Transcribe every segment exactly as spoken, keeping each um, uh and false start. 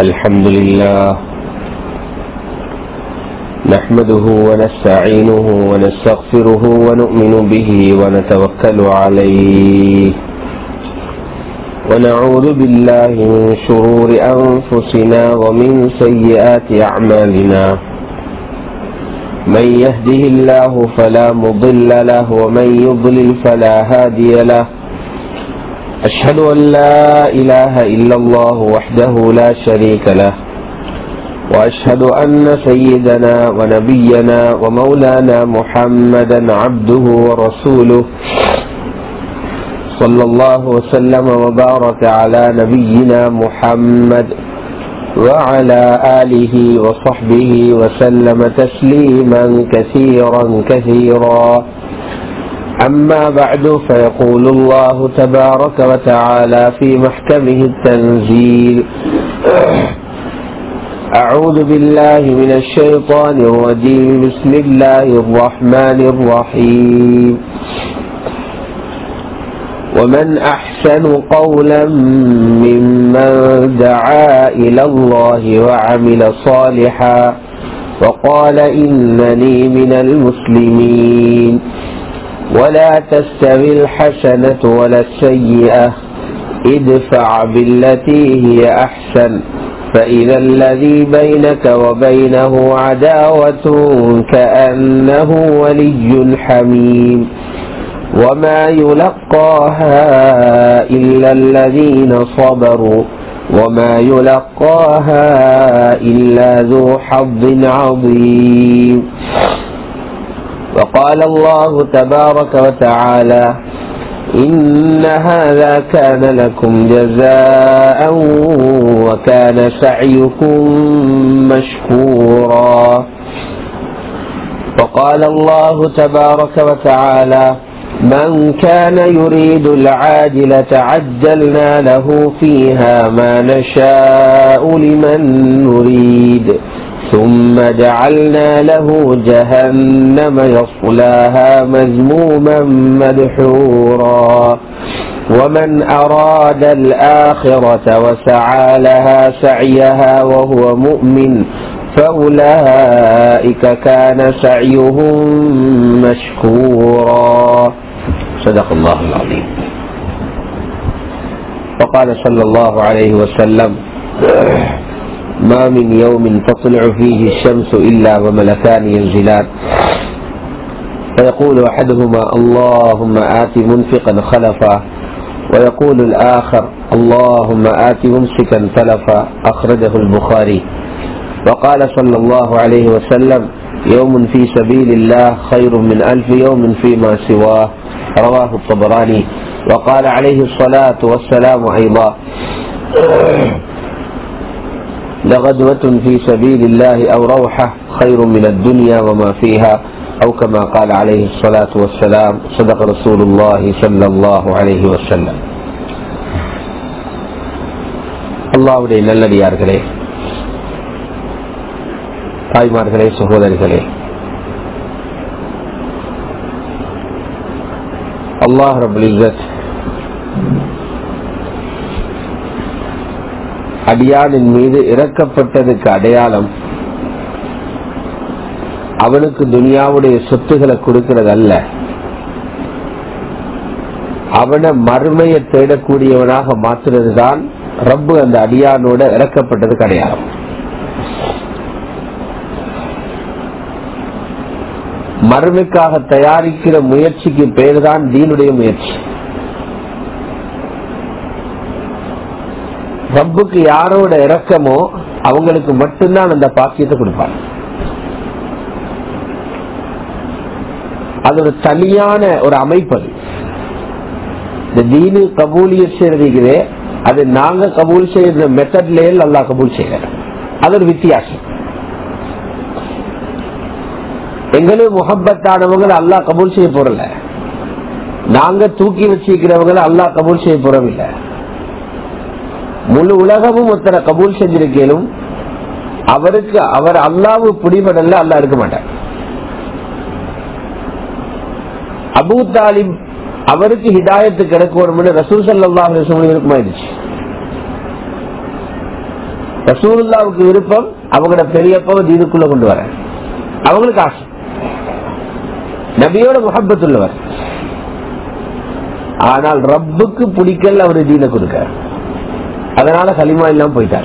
الحمد لله نحمده ونستعينه ونستغفره ونؤمن به ونتوكل عليه ونعوذ بالله من شرور أنفسنا ومن سيئات أعمالنا من يهده الله فلا مضل له ومن يضلل فلا هادي له أشهد أن لا إله إلا الله وحده لا شريك له وأشهد أن سيدنا ونبينا ومولانا محمدا عبده ورسوله صلى الله وسلم وبارك على نبينا محمد وعلى آله وصحبه وسلم تسليما كثيرا كثيرا أما بعد فيقول الله تبارك وتعالى في محكمه التنزيل أعوذ بالله من الشيطان الرجيم بسم الله الرحمن الرحيم ومن أحسن قولا ممن دعا إلى الله وعمل صالحا وقال إنني من المسلمين ولا تستوي الحسنة ولا السيئة ادفع بالتي هي أحسن فإذا الذي بينك وبينه عداوة كأنه ولي حميم وما يلقاها إلا الذين صبروا وما يلقاها إلا ذو حظ عظيم وقال الله تبارك وتعالى إن هذا كان لكم جزاء وكان سعيكم مشكورا وقال الله تبارك وتعالى من كان يريد العاجلة عجلنا له فيها ما نشاء لمن نريد ثم جعلنا له جهنم يصلاها مذموما مدحورا ومن أراد الآخرة وسعى لها سعيها وهو مؤمن فأولئك كان سعيهم مشكورا صدق الله العظيم. وقال صلى الله عليه وسلم ما من يوم تطلع فيه الشمس إلا وملكان ينزلان فيقول أحدهما اللهم آت منفقا خلفا ويقول الآخر اللهم آت ممسكا تلفا أخرجه البخاري. وقال صلى الله عليه وسلم يوم في سبيل الله خير من ألف يوم فيما سواه رواه الطبراني. وقال عليه الصلاة والسلام أيضا لغدوة في سبيل الله أو روحة خير من الدنيا وما فيها أو كما قال عليه الصلاة والسلام صدق رسول الله صلى الله عليه وسلم. அல்லாஹ்வுடைய நல்லடியார்களே, தாய்மார்களே, சகோதரிகளே, அல்லாஹ் ரப்பல் இஸ்ஸத் அடியானின் மீது இறக்கப்பட்டதுக்கு அடையாளம் அவனுக்கு துனியாவுடைய சொத்துக்களை கொடுக்கிறது அல்ல, அவனை மறுமையை தேடக்கூடியவனாக மாற்றுறதுதான் ரப்பு அந்த அடியானோட இறக்கப்பட்டதுக்கு அடையாளம். மறுமைக்காக தயாரிக்கிற முயற்சிக்கு பேர் தான் தீனுடைய முயற்சி. ரப்புக்கு யாரோட இரக்கமோ அவங்களுக்கு மட்டும்தான் அந்த பாக்கியத்தை கொடுப்பாங்க. அது ஒரு தனியான ஒரு அமைப்பு. இந்த தீனு கபூலியத் செய்யறதுக்குதே அது நாங்க கபூல் செய்யற மெத்தட்ல அல்லாஹ் கபூல் செய்யற, அது ஒரு வித்தியாசம். எங்களுக்கு முஹப்பத்தானவங்களை அல்லாஹ் கபூல் செய்ய போறல, நாங்க தூக்கி வச்சிருக்கிறவங்களை அல்லாஹ் கபூல் செய்ய போறவில்லை. முழு உலகமும் ஒருத்தரை கபூல் செஞ்சிருக்கலும் அவருக்கு அவர் அல்லாஹ்வு பிடிபடல, அல்லாஹ் இருக்க மாட்டார். அபூ தாலிப் அவருக்கு ஹிதாயத்து கிடைக்கணும் ரசூல் ஸல்லல்லாஹு அலைஹி வஸல்லம் இருக்குமாயிருச்சு. ரசூலுல்லாவுக்கு விருப்பம் அவங்களோட பெரியப்பாவை தீனுக்குள்ள கொண்டு வர, அவங்களுக்கு ஆசை, நபியோட முஹப்பத் உள்ளவர். ஆனால் ரப்புக்கு பிடிக்கல அவரு தீனை கொடுக்க, அதனால கலிமா இல்லாம போயிட்டாரு.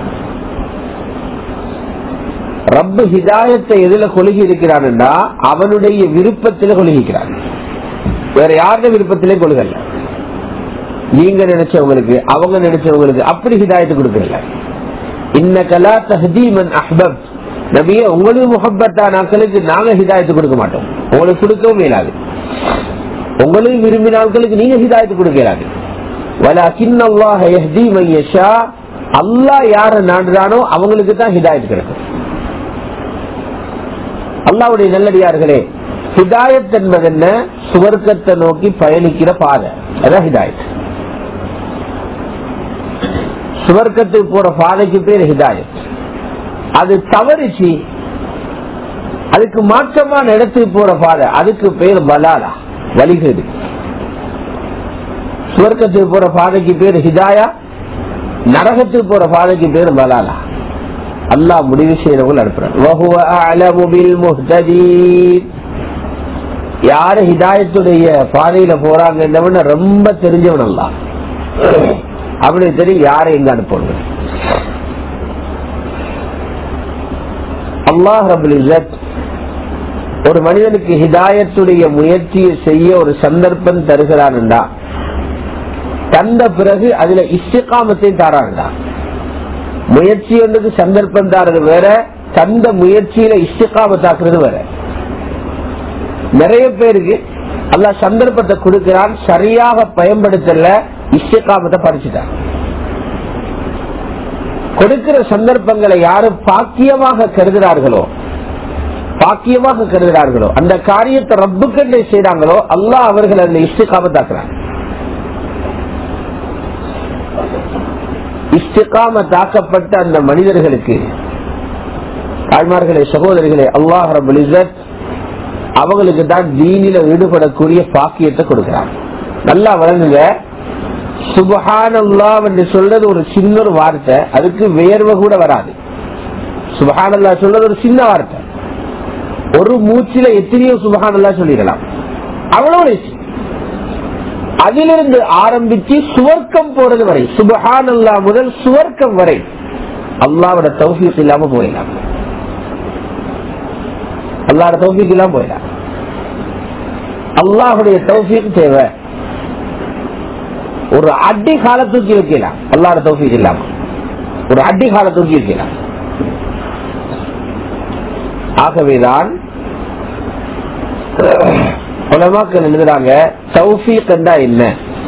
ரப்பு ஹிதாயத்தை எதுல கொலுகி இருக்கிறான்டா அவனுடைய விருப்பத்தில கொலுகிக்கிறான், வேற யாருடைய விருப்பத்திலே கொலுகல்ல. நீங்க நினைச்சவங்களுக்கு அவங்க நினைச்சவங்களுக்கு அப்படி ஹிதாயத்தை கொடுக்கல. இன்னக லா தஹ்தி மன் அஹ்பப்த், நபியே உங்களுக்கு முஹப்பத்தான ஆட்களுக்கு நாங்க ஹிதாயத்தை கொடுக்க மாட்டோம், உங்களுக்கு கொடுக்கவும் இயலாது. உங்களுக்கு விரும்பின ஆட்களுக்கு நீங்க ஹிதாயத்தை கொடுக்க இயலாது. வலக்கின் அல்லாஹ் யஹ்தி மன் யஷா, அல்லாஹ் யார நாடுறானோ அவங்களுக்கு தான் ஹிதாயத் கிடைக்கும். அல்லாஹ்வுடைய நல்லடியார்களே, ஹிதாயத் என்பது என்ன? சுவர்க்கத்தை நோக்கி பயணிக்கிற பாதை, அதான் ஹிதாயத். சுவர்க்கத்துக்கு போற பாதைக்கு பேர் ஹிதாயத். அது தவறிச்சு அதுக்கு மாற்றமான இடத்துக்கு போற பாதை, அதுக்கு பேர் பலாலா, வழிகேடு. சுவர்க்கத்துக்கு போற பாதைக்கு பேர் ஹிதாயா, நரகத்துக்கு போற பாதைக்கு பேர் பலாலா. அல்லாஹ் முடிவு செய்யறவங்க அனுப்புறான். யாரு ஹிதாயத்துடைய பாதையில போறாங்க ரொம்ப தெரிஞ்சவன் அல்லாஹ், அப்படி தெரியும் யாரை எங்க அனுப்பணும். அல்லாஹ் ரப்புல் இஸ்ஸத் ஒரு மனிதனுக்கு ஹிதாயத்துடைய முயற்சியை செய்ய ஒரு சந்தர்ப்பம் தருகிறான்டா, தந்த பிறகு அதுல இஸ்திகாமத்தை தாரான்டா. முயற்சி ஒன்றுக்கு சந்தர்ப்பம் தாரது வேற, தந்த முயற்சியில இஸ்திகாமத்தாக்குறது வேற. நிறைய பேருக்கு அல்லாஹ் சந்தர்ப்பத்தை கொடுக்கிறான், சரியாக பயன்படுத்தல, இஸ்திகாமத்தை படிச்சுட்டான். கொடுக்கிற சந்தர்ப்பங்களை யாரு பாக்கியமாக கருதுகிறார்களோ பாக்கியமாக கருதுகிறார்களோ அந்த காரியத்தை ரப்புக்கண்டே செய்றாங்களோ அல்லாஹ் அவர்கள் அதில் இஸ்திகாமத்தாக்குறாங்க. இஸ்திகாமத்தாக்கப்பட்ட அந்த மனிதர்களுக்கு, தாய்மார்களே சகோதரிகளே, அல்லாஹ் ரப்புல் இஸ்ஸத் அவங்களுக்கு தான் தீனில ஈடுபடக்கூடிய பாக்கியத்தை கொடுக்கிறாங்க. நல்லா வழங்குங்க. சுப்ஹானல்லாஹ் என்று சொல்றது ஒரு சின்ன ஒரு வார்த்தை, அதுக்கு வேர்வை கூட வராது. சுப்ஹானல்லாஹ் சொல்றது ஒரு சின்ன வார்த்தை, ஒரு மூச்சில எத்தனையோ சுப்ஹானல்லாஹ் சொல்லிடலாம், அவ்வளவு. அதிலிருந்து ஆரம்பிச்சு சுவர்க்கம் போறது வரை, சுப்ஹானல்லாஹ் முதல் சுவர்க்கம் வரை அல்லாஹ்வோட தௌஃபீக் இல்லாம போயிடலாம். அல்லாஹ்வோட தௌஃபீக் இல்லாம போயிடலாம். அல்லாஹ்வுடைய தௌஃபீக் தேவை. ஒரு அடி கால தூக்கி வைக்கலாம், அல்லாஹ்வோட தௌஃபீக் இல்லாம ஒரு அடி கால தூக்கி வைக்கலாம். ஆகவேதான் உலமாக்கள் எழுதுறாங்க, தௌஃபீக் என்றா என்ன?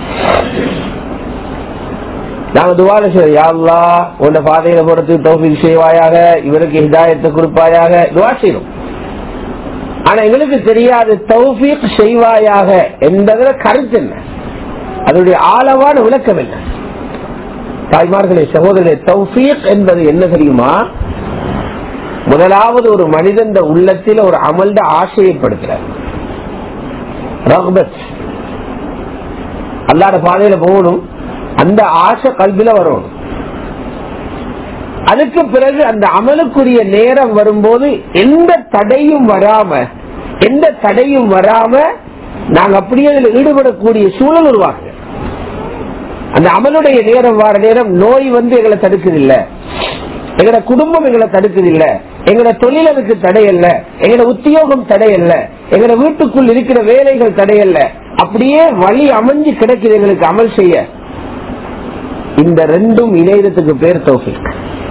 நாங்க துஆல செய்றோம், யா அல்லாஹ் உன்னுடைய பாதையில போறதுக்கு தௌஃபீக் செய்வாயாக, இவருக்கு ஹிதாயத்தை கொடுப்பாயாக, துஆ செய்றோம். ஆனா எங்களுக்கு தெரியாது தௌஃபீக் செய்வாயாக என்பதுல கருத்து என்ன, அதனுடைய ஆழமான விளக்கம் என்ன. தாய்மார்களே சகோதரர்களே, தௌஃபீக் என்பது என்ன தெரியுமா? முதலாவது ஒரு மனிதன் உள்ளத்தில் ஒரு அமல்ட ஆசையப்படுத்துறார், ரக்பத், அல்லாஹ்வுடைய பாதையில போகணும், அந்த ஆசை கல்வில வரணும். அதுக்கு பிறகு அந்த அமலுக்குரிய நேரம் வரும்போது எந்த தடையும் வராம எந்த தடையும் வராம நாங்க அப்படியே அதில் ஈடுபடக்கூடிய சூழல் உருவாங்க. அந்த அமலுடைய நேரம் வர நேரம் நோய் வந்து எங்களை தடுக்குதில்ல, எங்களோட குடும்பம் எங்களை தடுக்குதில்ல, எங்களோட தொழிலுக்கு தடையல்ல, எங்களோட உத்தியோகம் தடையல்ல, எங்களோட வீட்டுக்குள் இருக்கிற வேலைகள் தடையல்ல, அப்படியே வழி அமைஞ்சு கிடைக்குது எங்களுக்கு அமல் செய்ய. இந்த ரெண்டும் இணையத்துக்கு பேர் தௌஃபீக்.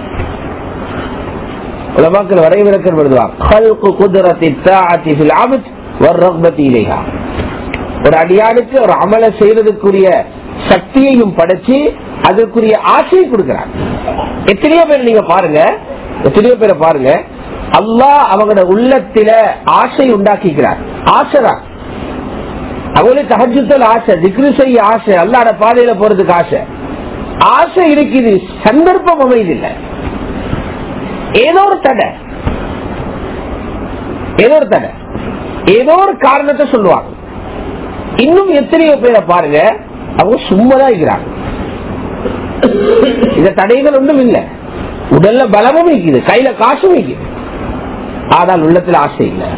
உலமாக்கள் வரைவிலக்கணம் எழுதுவாங்க, கல்கு குத்ரத்தி தாஅத்தி ஃபில் அப்த் வர்ரக்பத்தி இலைஹா. ஒரு அடியானுக்கு ஒரு அமலை செய்வதற்குரிய சக்தியையும் படைச்சு அதற்குரிய ஆசையை கொடுக்கிறாங்க. எத்தனையோ பேர் நீங்க பாருங்க, எத்தனையோ பேரை பாருங்க, அல்லாஹ் அவங்களோட உள்ளத்தில ஆசை உண்டாக்கிக்கிறார். ஆசைதான் அவங்களுக்கு தஹஜ்ஜுதுல் ஆசை, திக்ரு செய்ய ஆசை, அல்லாஹ்வோட பாதையில போறதுக்கு ஆசை. ஆசை இருக்குது, சந்தர்ப்பம் அமைதில்லை, ஏதோ ஒரு தடை, ஏதோ ஒரு தடை, ஏதோ ஒரு காரணத்தை சொல்லுவாங்க. இன்னும் எத்தனையோ பேரை பாருங்க, அவங்க சும்மாதான் இருக்கிறாங்க, இந்த தடைகள் ஒன்றும் இல்லை, உடல்ல பலமும் இருக்குது, கையில காசும் இருக்குது, ஆனால் உள்ளத்துல ஆசை இல்லை.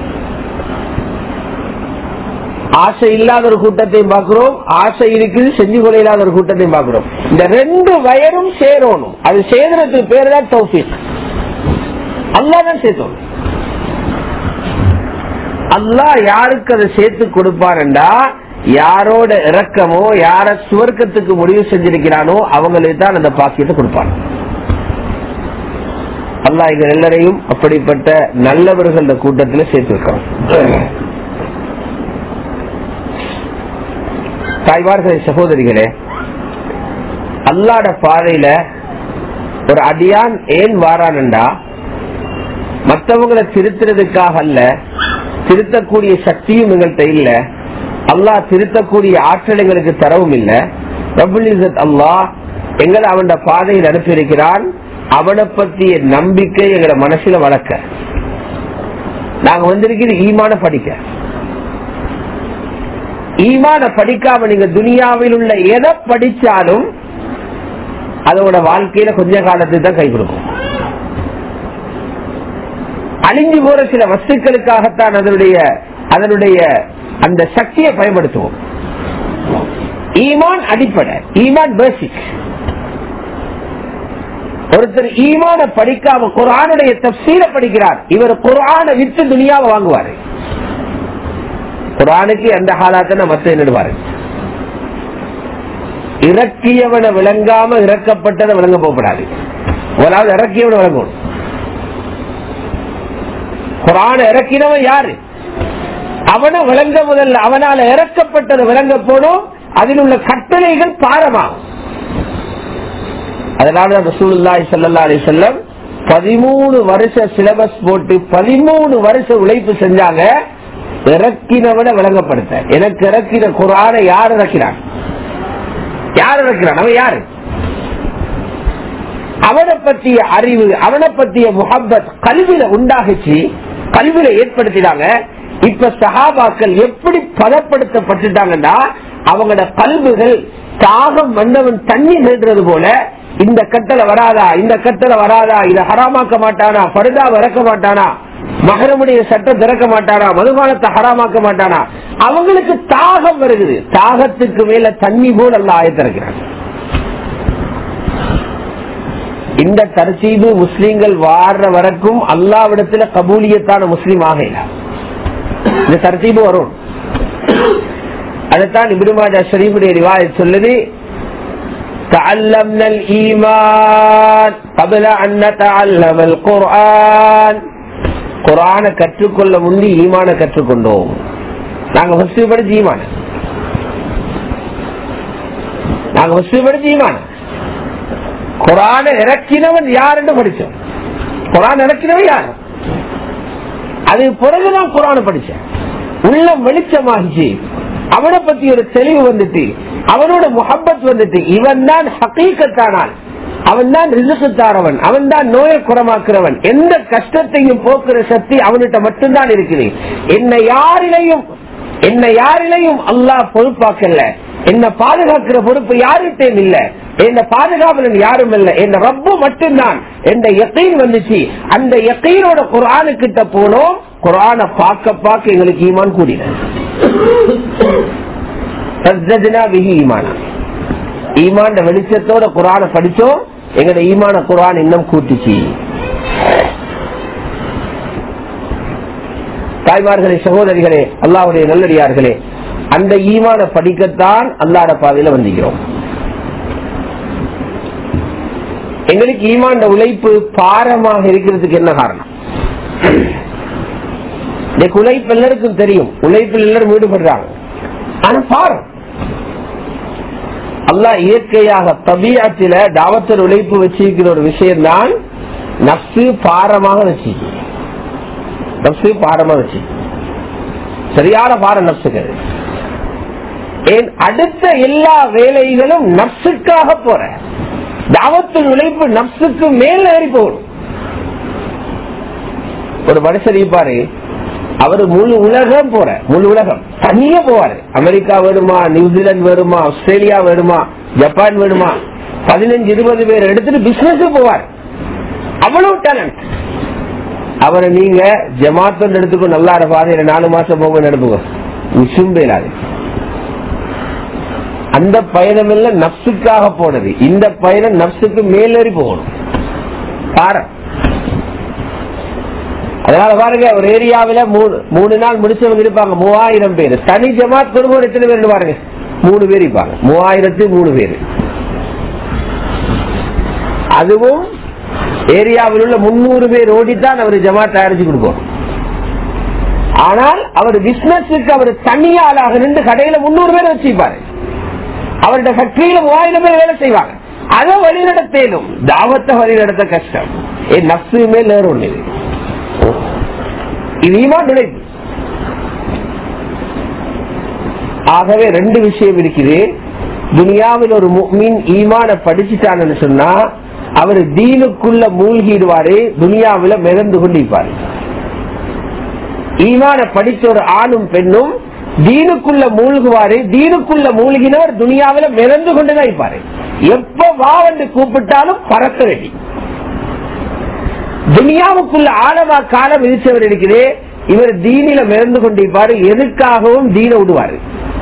ஆசை இல்லாத ஒரு கூட்டத்தையும் பார்க்கிறோம், ஆசை இருக்குது செஞ்சு கொள்ள இல்லாத ஒரு கூட்டத்தையும் பார்க்கிறோம். இந்த ரெண்டு வயரும் சேரணும். அது சேதனத்துக்கு பேர் தான் தௌஃபீக். அல்லாஹ் தான் சேர்த்தோம். அல்லாஹ் யாருக்கு அதை சேர்த்து கொடுப்பாருண்டா, யாரோட இரக்கமோ யார சுவர்க்கத்துக்கு முடிவு செஞ்சிருக்கிறானோ அவங்களுக்கு தான் அந்த பாக்கியத்தை கொடுப்பாங்க. அல்லாஹ் எங்கள் எல்லாரையும் அப்படிப்பட்ட நல்லவர்கள் கூட்டத்தில் சேர்த்து வைக்கிறோம். தாய்மார்களே, சகோதரிகளே, அல்லாஹ்ட பாதையில ஒரு அடியான் ஏன் வாரான்டா, மற்றவங்களை திருத்துறதுக்காக அல்ல, திருத்தக்கூடிய சக்தியும் எங்கள்கிட்ட இல்ல, அல்லாஹ் திருத்தக்கூடிய ஆற்றல் எங்களுக்கு தரவும் இல்ல. ரப்புல் இஸ்ஸத் அல்லாஹ் எங்களை அவன் பாதையில் அனுப்பி இருக்கிறான். அவனை பற்றிய நம்பிக்கை எங்களை மனசுல வளர்க்க. நாங்க வந்திருக்கிறது ஈமான படிக்க. ஈமான படிக்காம நீங்க துனியாவில் உள்ள எதை படிச்சாலும் அதோட வாழ்க்கையில கொஞ்ச காலத்துக்கு தான் கை கொடுக்கும். அழிஞ்சு போற சில வஸ்துக்களுக்காகத்தான் அதனுடைய அதனுடைய அந்த சக்தியை பயன்படுத்துவோம். ஈமான் அடிப்படை, ஈமான் பேசிக். ஒருத்தர் ஈமான படிக்காம குர்ஆனுடைய தஃப்சீரை படிக்கிறார், இவர் குர்ஆனை விற்று துனியாவை வாங்குவாரு. குர்ஆனுக்கு எந்த ஹாலாத்தை மத்த என்னடுவாரு. இறக்கியவனை விளங்காம இறக்கப்பட்டதை விளங்க போகப்படாது. அதாவது இறக்கியவனை விளங்கணும். குர்ஆனை இறக்கினவன் யாரு? அவனை விளங்க முதல்ல அவனால இறக்கப்பட்டது விளங்க போனோம். அதில் உள்ள கட்டளைகள் பாரமாகும். அதனால ரசூலுல்லாஹி ஸல்லல்லாஹு அலைஹி வஸல்லம் பதிமூணு வருஷ சிலபஸ் போட்டு பதிமூணு வருஷ உழைப்பு செஞ்சாங்க இறக்கினவனை விளங்கப்படுத்த. எனக்கு இறக்கின குர்ஆனை யார் இறக்கிறான்? யார் இறக்கிறான்? அவன் யாரு? அவனை பற்றிய அறிவு, அவனை பற்றிய முஹப்பத் கல்வியில உண்டாகிச்சு, கல்வியில ஏற்படுத்தினாங்க. இப்ப சஹாபாக்கள் எப்படி பதப்படுத்தப்பட்டுட்டாங்கன்னா, அவங்களோட கல்விகள் தாகம் வந்தவன் தண்ணி செல்றது போல, இந்த கட்டளை வராதா, இந்த கட்டளை வராதா, இதை ஹராமாக்க மாட்டானா, பருதா இறக்க மாட்டானா, மகரமுடைய சட்டம் திறக்க மாட்டானா, மதுபானத்தை ஹராமாக்க மாட்டானா, அவங்களுக்கு தாகம் வருகிறது. தாகத்துக்கு மேல தண்ணி போல் அல்ல ஆயத்திறக்கிறாங்க. இந்த தர்சீபு முஸ்லீம்கள் வாடுற வரைக்கும் அல்லாஹ்விடத்துல கபூலியத்தான முஸ்லீம் ஆகல. இந்த தர்சீபு வரும். அதைத்தான் இப்னு மாஜா ஷரீஃபுடைய ரிவாயத் சொல்லுது, தஅல்லம்னல் ஈமான் قبل ان نتعلم القرآن. குர்ஆனை கற்றுக்கொள்ள முந்தி ஈமான கற்றுக்கொண்டோம். நாங்க ஃபர்ஸ்ட் படிச்ச ஈமான நாங்க ஃபர்ஸ்ட் படிச்ச ஈமான குர்ஆனை இறக்கினவன் யாருன்னு படிச்சோம். குர்ஆன் இறக்கினவன் யார்? அது பிறகுதான் குர்ஆனை படிச்சேன். உள்ளம் வெளிச்சமாகிச்சு, அவனை பத்தி ஒரு தெளிவு வந்துட்டு, அவனோட முஹப்பத் வந்துட்டு, இவன் தான் ஹகீகத்தானான், அவன் தான் ரிஸ்க் தாரவன், அவன் தான் நோயை குணமாக்குறவன், எந்த கஷ்டத்தையும் போக்குற சக்தி அவன்கிட்ட மட்டும்தான் இருக்குது. என்ன யாரிலையும் என்ன யாரிலையும் அல்லாஹ் பொறுப்பாக்கல, என்ன பாதுகாக்கிற பொறுப்பு யாருகிட்டையும் இல்ல, என்ன பாதுகாவலன் யாரும் இல்ல, என்ன ரப்பு மட்டும்தான் என்ற யகீன் வந்துச்சு. அந்த யகீனோட குர்ஆனு கிட்ட போனோம். குர்ஆனை பார்க்க பார்க்க எங்களுக்கு ஈமான் கூடின. ஈமான் வெளிச்சத்தோட குர்ஆனை படிச்சோம், எங்கட ஈமான குர்ஆன் இன்னும் கூட்டிச்சு. தாய்மார்களே, சகோதரிகளே, அல்லாஹ்வுடைய நல்லடியார்களே, அந்த ஈமான படிக்கத்தான் அல்லாஹ்வுடைய பாதையில வந்திருக்கிறோம். எங்களுக்கு ஈமான் உழைப்பு பாரமாக இருக்கிறதுக்கு என்ன காரணம்? உழைப்பு எல்லாருக்கும் தெரியும், உழைப்பில் எல்லாரும் ஈடுபடுறாங்க. ஆனா பாரம் அல்லாஹ் இயற்கையாக தபீஅத்தில தாவத்தில் உழைப்பு வச்சிருக்கிற ஒரு விஷயம் தான் நஃப்ஸு பாரமாக வச்சு நஃப்ஸு பாரமாக வச்சு சரியான பாரம் நஃப்ஸுக்கு. ஏன் அடுத்த எல்லா வேலைகளும் நஃப்ஸுக்காக போற, தாவத்தில் உழைப்பு நஃப்ஸுக்கு மேல ஏறி போகணும். ஒரு மனுஷன் இருப்பாரு, அவரு முழு உலகம் போற, முழு உலகம் தனியே போவாரு. அமெரிக்கா வேணுமா, நியூசிலாந்து வேணுமா, ஆஸ்திரேலியா வேணுமா, ஜப்பான் வேணுமா, பதினஞ்சு இருபது பேர் எடுத்துட்டு பிசினஸ் போவார். அவ்வளவு டேலண்ட். அவரை நீங்க ஜமாத்தோடு எடுத்துக்கோ, நல்லா இருப்பாரு, நாலு மாசம் போக நடப்புங்க, விசும்பேலாது. அந்த பயணம் எல்லாம் நப்சுக்காக போனது, இந்த பயணம் நப்சுக்கு மேலேறி போகணும். பாரு, அதனால பாருங்க, ஒரு ஏரியாவில மூணு மூணு நாள் முடிச்சவங்க இருப்பாங்க மூவாயிரம் பேர். தனி ஜமாத் குடும்பம் எத்தனை பேர் பாருங்க, மூணு பேர் இருப்பாங்க, மூவாயிரத்து மூணு பேர். அதுவும் ஏரியாவில் உள்ள முன்னூறு பேர் ஓடித்தான் அவர் ஜமாத் தயாரிச்சு கொடுப்போம். ஆனால் அவர் பிசினஸுக்கு அவர் தனியாளாக நின்று கடையில முன்னூறு பேர் வச்சுப்பாரு, அவருடைய ஃபேக்டரியில மூவாயிரம் பேர் வேலை செய்வாங்க. அதை வழிநடத்தேனும், தாவத்தை வழிநடத்த கஷ்டம். என் நப்சு மேல் நேரம் ஒண்ணு, இது ஈமான் நுழைவு. ஆகவே ரெண்டு விஷயம் இருக்குது. துனியாவில் ஒரு முஃமின் ஈமான படிச்சுட்டான்னு சொன்னா அவர் தீனுக்குள்ள மூழ்கிடுவாரு, துனியாவில மிதந்து கொண்டிருப்பாரு. ஈமான படிச்ச ஒரு ஆணும் பெண்ணும் தீனுக்குள்ள மூழ்குவாரு, தீனுக்குள்ள மூழ்கினவர் துனியாவில மிதந்து கொண்டுதான் இருப்பாரு. எப்ப வா வந்து கூப்பிட்டாலும் பறக்க ரெடி. துனியாவுக்குள்ள ஆழமா காலம் விதிச்சவர் இருக்கிறே, இவர் தீனில மிதந்து கொண்டிருப்பாரு, எதுக்காகவும் தீன விடுவாரு.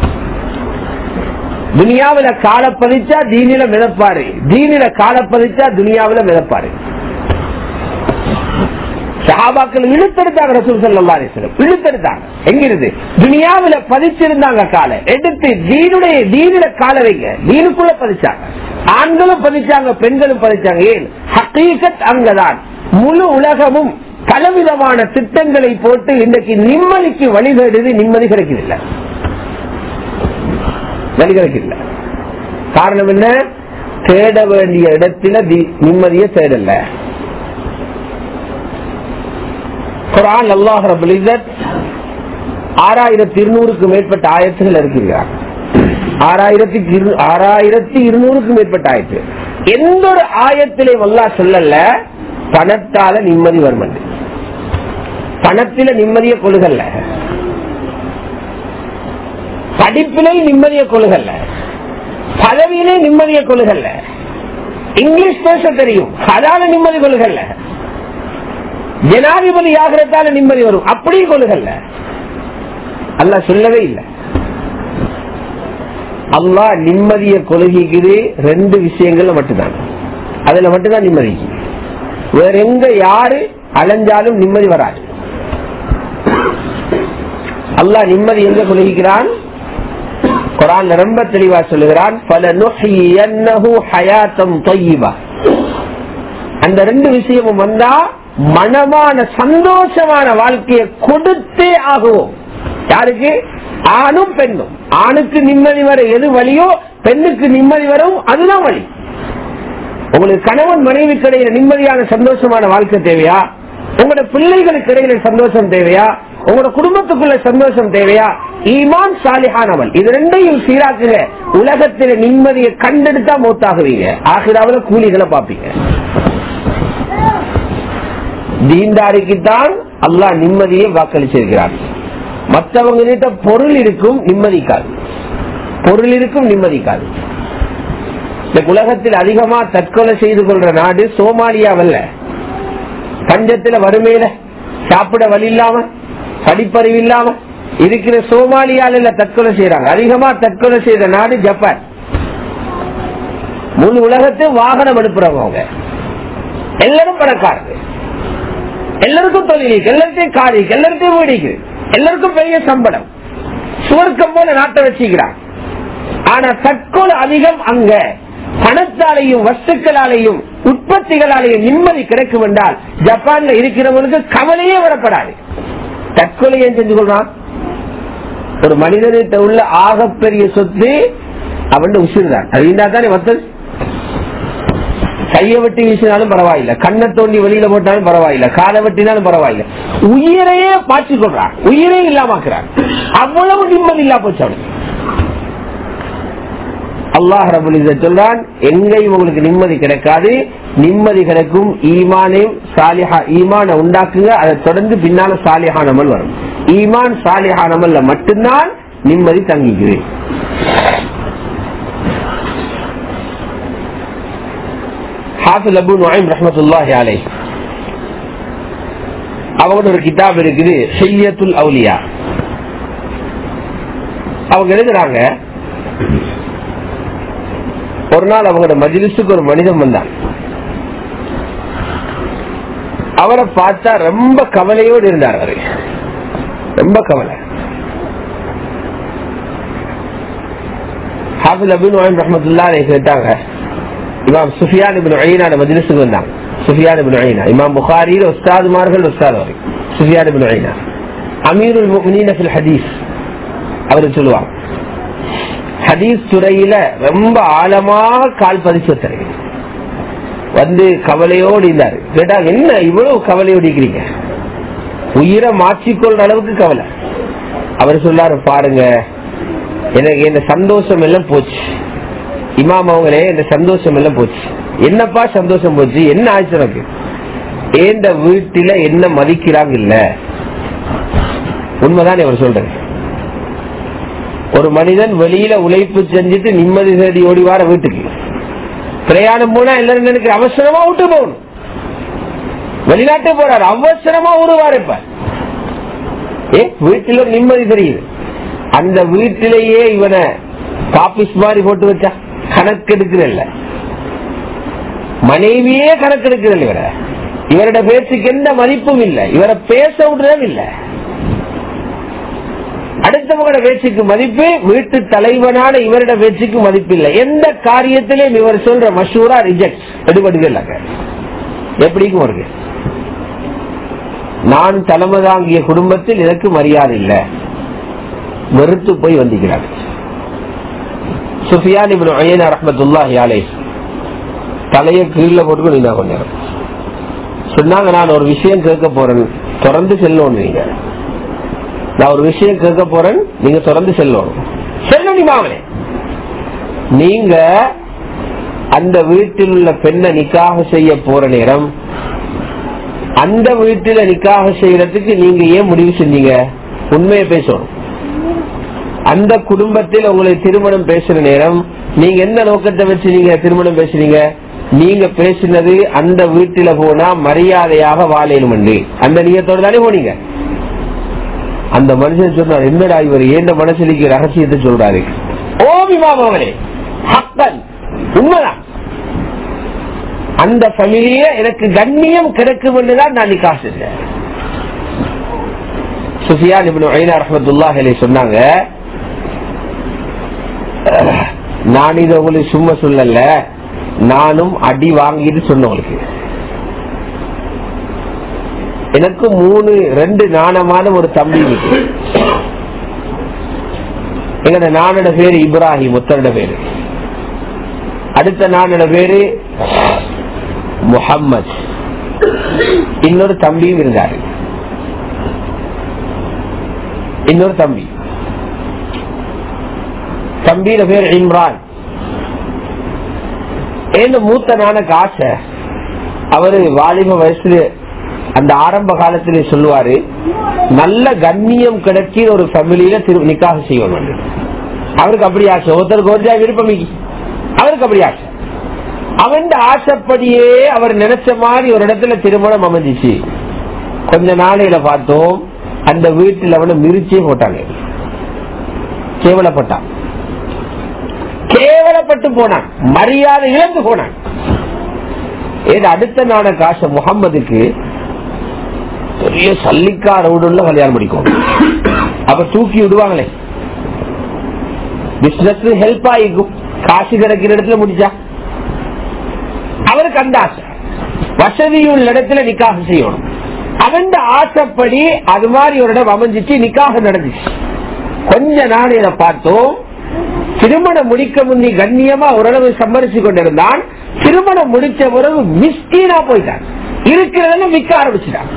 துனியாவில கால பதிச்சா தீனில மிதப்பாரு, தீனில கால பதிச்சா துனியாவில மிதப்பாரு. சஹாபாக்கள் இழுத்தெடுத்தாங்க, ரசூல் ஸல்லல்லாஹு அலைஹி வஸல்லம் இழுத்தெடுத்தாங்க. எங்கிருந்து? துனியாவில பதிச்சிருந்தாங்க காலை எடுத்து தீனுடைய தீனில கால வைங்க, தீனுக்குள்ள பதிச்சாங்க. ஆண்களும் பதிச்சாங்க, பெண்களும் பதிச்சாங்க. ஏன்? ஹகீகத் அங்கதான். முழு உலகமும் பலவிதமான திட்டங்களை போட்டு இன்றைக்கு நிம்மதிக்கு வழி தேடுது, நிம்மதி கிடைக்கவில்லை, வழி கிடைக்கல. காரணம் என்ன? தேட வேண்டிய இடத்துல நிம்மதியை தேடல. குர்ஆன் அல்லாஹ் ரப்பல் இஸ்ஸத் ஆறாயிரத்தி இருநூறுக்கு மேற்பட்ட ஆயத்துகள் இருக்கிறார். ஆறாயிரத்தி ஆறாயிரத்தி இருநூறுக்கு மேற்பட்ட ஆயத்து. எந்த ஒரு ஆயத்திலே அல்லாஹ் சொல்லல பணத்தால நிம்மதி வரும், பணத்தில நிம்மதியை கொள்கல்ல, படிப்பிலே நிம்மதியை கொள்கல்ல, பதவியிலே நிம்மதியை கொள்கல்ல, இங்கிலீஷ் பேச தெரியும் அதால நிம்மதி கொள்கல்ல, ஜனாதிபதி ஆகிறதால நிம்மதி வரும் அப்படி கொள்கல்ல. அல்லாஹ் சொல்லவே இல்லை. அல்லாஹ் நிம்மதியை கொள்கைக்குது ரெண்டு விஷயங்கள்ல மட்டும்தான், அதுல மட்டும்தான் நிம்மதி. வேற எங்க யாரு அலைஞ்சாலும் நிம்மதி வராது. அல்லாஹ் நிம்மதி எங்க கொள்கிறான்? குர்ஆன்ல ரொம்ப தெளிவா சொல்லுகிறான், ஃபலனுஹியன்னஹு ஹயாத்தன் தய்யிபா. அந்த ரெண்டு விஷயமும் வந்தா மனமான சந்தோஷமான வாழ்க்கையை கொடுத்தே ஆகுவோம். யாருக்கு? ஆணும் பெண்ணும். ஆணுக்கு நிம்மதி வர எது வழியோ பெண்ணுக்கு நிம்மதி வரும், அதுதான் வழி. உங்களுக்கு கணவன் மனைவி இடையில நிம்மதியான சந்தோஷமான வாழ்க்கை தேவையா? உங்களோட பிள்ளைகளுக்கு இடையில சந்தோஷம் தேவையா? உங்களோட குடும்பத்துக்குள்ள சந்தோஷம் தேவையா? ஈமான் சாலிஹானவன் இது ரெண்டையும் சீராக்குங்க. உலகத்தில நிம்மதியை கண்டெடுத்தா மௌத்தாகுவீங்க, ஆகிராவில கூலிகளை பாப்பீங்க. தீன்தாரிக்குத்தான் அல்லாஹ் நிம்மதியை வாக்களிச்சிருக்கிறார். மற்றவங்க கிட்ட பொருள் இருக்கும், நிம்மதிக்காது. பொருள் இருக்கும், நிம்மதிக்காது. இந்த உலகத்தில் அதிகமா தற்கொலை செய்து கொள்ற நாடு சோமாலியாவல்ல. பஞ்சத்துல வறுமையில சாப்பிட வழி இல்லாம படிப்பறிவு இல்லாம இருக்கிற சோமாலியால தற்கொலை செய்யறாங்க. அதிகமா தற்கொலை செய்த நாடு ஜப்பான். முழு உலகத்தையும் வாகனம் எடுப்புறவங்க அவங்க எல்லாரும் பணக்காரங்க, எல்லாருக்கும் தொழில், எல்லாத்தையும் காரி, எல்லாத்தையும் வீடிக்கு, எல்லாருக்கும் பெரிய சம்பளம், சுவர்க்கம் போல நாட்டை வச்சுக்கிறாங்க. ஆனா தற்கொலை அதிகம் அங்க. பணத்தாலையும் வஸ்துக்களாலையும் உற்பத்திகளாலையும் நிம்மதி கிடைக்கும் என்றால் ஜப்பான்ல இருக்கிறவங்களுக்கு கவலையே வரப்படாது. தற்கொலை ஏன் செஞ்சு கொள்றான்? ஒரு மனிதனிட்ட உள்ள ஆகப்பெரிய சொத்து அவன் உசிர்தான். அது இருந்தாதானே வத்தல். கையை வெட்டி வீசினாலும் பரவாயில்லை, கண்ணை தோண்டி வெளியில போட்டாலும் பரவாயில்லை, காலை வெட்டினாலும் பரவாயில்லை, உயிரையே பாய்ச்சி கொள்றான், உயிரே இல்லாமக்கிறான். அவ்வளவு நிம்மதி இல்லா போச்சு அவனுக்கு. அல்லாஹ் ரப்பல் இஸ்ஸத் சொல்றான், எங்கேயும் உங்களுக்கு நிம்மதி கிடைக்காது, நிம்மதி கிடைக்கும் ஈமானையும் சாலிஹா ஈமான உண்டாக்குங்க, அதை தொடர்ந்து பின்னால சாலிஹான் அமல் வரும். ஈமான் சாலிஹான் அமல்ல மட்டும்தான் நிம்மதி தங்கிக்குது. ஹாஃபிஸ் அபூ நுஐம் ரஹ்மத்துல்லாஹி அலைஹி அவங்க ஒரு கிதாப் இருக்குது ஹில்யத்துல் அவுலியா. அவங்க எழுதுறாங்க, ஒரு நாள் அவங்களோட மஜ்லிஸுக்கு ஒரு மனிதன் வந்தான். அவரை பார்த்தா ரொம்ப கவலையோடு இருந்தார். அவரு ரொம்ப கவலை. ஹாஃபிஸ் அபீன் நுஐம் ரஹ்மத்துல்லாஹி அலைஹி கேட்டாங்க, இமாம் சுஃபியான் இப்னு உய்னா மஜ்லிஸுக்கு வந்தாங்க. சுஃபியான் இப்னு உய்னா இமாம் புகாரியில உஸ்தாதுமார்கள் உஸ்தாத் அவர் சுஃபியான் இப்னு உய்னா அமீருல் முஃமினீன ஃபில் ஹதீஸ். அவரு சொல்லுவாங்க, ஹதீஸ் துறையில ரொம்ப ஆழமாக கால் பதிச்சு வச்சாரு. வந்து கவலையோடு இருந்தாரு. கேட்டாங்க, என்ன இவ்வளவு கவலையோடு இருக்கிறீங்க? உயிரை மாற்றிக்கொள்ற அளவுக்கு கவலை. அவர் சொல்லாரு, பாருங்க எனக்கு இந்த சந்தோஷம் எல்லாம் போச்சு. இமாம் அவங்களே, இந்த சந்தோஷம் எல்லாம் போச்சு. என்னப்பா சந்தோஷம் போச்சு? என்ன ஆச்சு எனக்கு? ஏந்த வீட்டில என்ன மதிக்கிறாங்க இல்ல. உண்மைதான் அவர் சொல்றேன். ஒரு மனிதன் வெளியில உழைப்பு செஞ்சுட்டு நிம்மதி தேடி ஓடி வார வீட்டுக்கு பிரயாணம் போனா எல்லாரும் நினைக்கிற அவசரமா விட்டு போகணும். வெளிநாட்டு போறாரு, அவசரமா விடுவாரு. இப்ப ஏ வீட்டில நிம்மதி தெரியுது. அந்த வீட்டிலேயே இவனை காபிஸ் மாதிரி போட்டு வச்சா கணக்கெடுக்கிறல்ல, மனைவியே கணக்கெடுக்கிறல்ல. இவர இவரோட பேச்சுக்கு எந்த மதிப்பும் இல்லை. இவரை பேச விடுறதும் இல்லை. அடுத்தவங்களோட பேச்சுக்கு மதிப்பு, வீட்டு தலைவனான இவரோட பேச்சுக்கு மதிப்பு இல்லை. எந்த காரியத்திலையும் இவர் சொல்ற மஷூரா ரிஜெக்ட் எடுபடுகள். எப்படிக்கும் இருக்கு. நான் தலைமை தாங்கிய குடும்பத்தில் எனக்கு மரியாதை இல்லை, வெறுத்து போய் வந்திருக்கிறார். சுஃபியான் இப்னு உய்னா ரஹ்மத்துல்லாஹி அலைஹி தலையை கீழே போட்டு நீங்க கொஞ்சம் சொன்னாங்க, நான் ஒரு விஷயம் கேட்க போறேன், தொடர்ந்து செல்லணும். நீங்க நான் ஒரு விஷயம் கேட்க போறேன், நீங்க தொடர்ந்து செல்லணும். செல்லணும். நீங்க அந்த வீட்டில் உள்ள பெண்ணை நிக்காக செய்ய போற நேரம், அந்த வீட்டில நிக்காக செய்யறதுக்கு நீங்க ஏன் முடிவு செஞ்சீங்க? உண்மையை பேசணும். அந்த குடும்பத்தில் உங்களை திருமணம் பேசுற நேரம் நீங்க எந்த நோக்கத்தை வச்சு நீங்க திருமணம் பேசுறீங்க? நீங்க பேசினது அந்த வீட்டில போனா மரியாதையாக வாழணும், அந்த நியத்தோடு தானே போனீங்க. அந்த மனுஷன் சொன்னார், என்னடா இவர் ஏன் மனசுக்கு ரகசியத்தை சொல்றாரு? ஓ இமாமங்களே, உண்மைதான். அந்த ஃபேமிலிய எனக்கு கண்ணியம் கிடைக்கும் என்றுதான் நான் நிக்காஹ் செஞ்சேன். சுஃபியான் இப்னு உய்னா ரஹ்மத்துல்லாஹி அலைஹி சொன்னாங்க, நான் இதை உங்களுக்கு சும்மா சொல்லல, நானும் அடி வாங்கிட்டு சொன்னவங்களுக்கு. எனக்கு மூணு ரெண்டு நாணமான ஒரு தம்பி இருக்கு. எங்கட நானோட பேரு இப்ராஹிம், முத்தனோட பேரு. அடுத்த நானோட பேரு முஹம்மது. இன்னொரு தம்பியும் இருந்தாரு. இன்னொரு தம்பி தம்பியோட பேர் இம்ரான். ஏன் மூத்த நானுக்கு ஆசை, அவரு வாலிப வயசுல அந்த ஆரம்ப காலத்திலே சொல்லுவாரு, நல்ல கண்ணியம் கிடைக்கிற ஒரு ஃபேமிலியில நிக்காஹ் செய்யணும். அவருக்கு அப்படி ஆசை. ஒருத்தருக்கு ஒரு விருப்பம், அவருக்கு அப்படி ஆசை. அவன் ஆசைப்படியே அவர் நினைச்ச மாதிரி ஒரு இடத்துல திருமணம் அமைஞ்சிச்சு. கொஞ்ச நாளையில பார்த்தோம், அந்த வீட்டில் அவனை மிரிச்சே போட்டாங்க. கேவலப்பட்டான், கேவலப்பட்டு போனான், மரியாதை இழந்து போனான். ஏது அடுத்த நாட காச முகம்மதுக்கு பெரிய சல்லிக்கார வீடுள்ள கல்யாணம் முடிக்கும். அப்ப தூக்கி விடுவாங்களே, பிசினஸ் ஹெல்ப் ஆகிக்கும், காசு கிடைக்கிற இடத்துல முடிச்சா. அவருக்கு அந்த ஆசை, வசதியுள்ள இடத்துல நிக்காக செய்யணும். அவன் ஆசைப்படி அது மாதிரி ஒரு இடம் அமைஞ்சிச்சு, நிக்காக நடந்துச்சு. கொஞ்ச நாளையில பார்த்தோம், திருமணம் முடிக்க முந்தி கண்ணியமா ஓரளவு சம்பரிச்சு கொண்டிருந்தான். திருமணம் முடிச்ச பிறகு மிஸ்கீனா போயிட்டான், இருக்கிறதெல்லாம் விற்க ஆரம்பிச்சுட்டான்.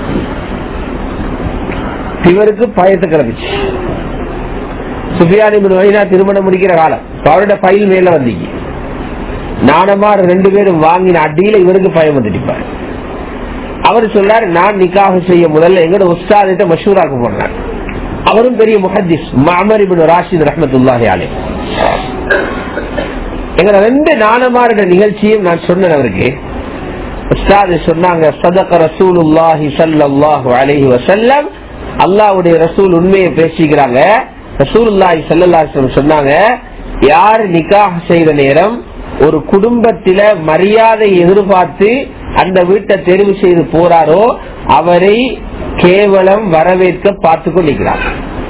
இவருக்கு பயத்தை கிளம்பிச்சு. சுஃபியான் இப்னு உய்னா திருமணம் முடிக்கிற காலம், அவரோட பைல் மேல வந்தீங்க. நானமார் ரெண்டு பேரும் வாங்கின அடியில இவருக்கு பயம் வந்துட்டு. அவர் சொல்றாரு, நான் நிக்காஹ் செய்ய முதல்ல எங்கட உஸ்தாதிட்ட மஷூராக்கு போனார். அவரும் பெரிய முஹத்திஸ், மஅமர் இப்னு ராஷித் ரஹ்மத்துல்லாஹி அலைஹி. எங்க ரெண்டு நானமாரோட நிகழ்ச்சியும் நான் சொன்னேன் அவருக்கு. உஸ்தாது சொன்னாங்க, சதக ரசூலுல்லாஹி ஸல்லல்லாஹு அலைஹி வஸல்லம், அல்லாஹ்வுடைய ரசூல் உண்மையை பேசிக்கிறாங்க. ரசூலுல்லாஹி ஸல்லல்லாஹு அலைஹி வஸல்லம் சொன்னாங்க, யார் நிக்காஹ் செய்த நேரம் ஒரு குடும்பத்தில மரியாதை எதிர்பார்த்து அந்த வீட்டை தெரிவு செய்து போறாரோ அவரை கேவலம் வரவேற்க பார்த்து கொண்டிருக்கிறார்.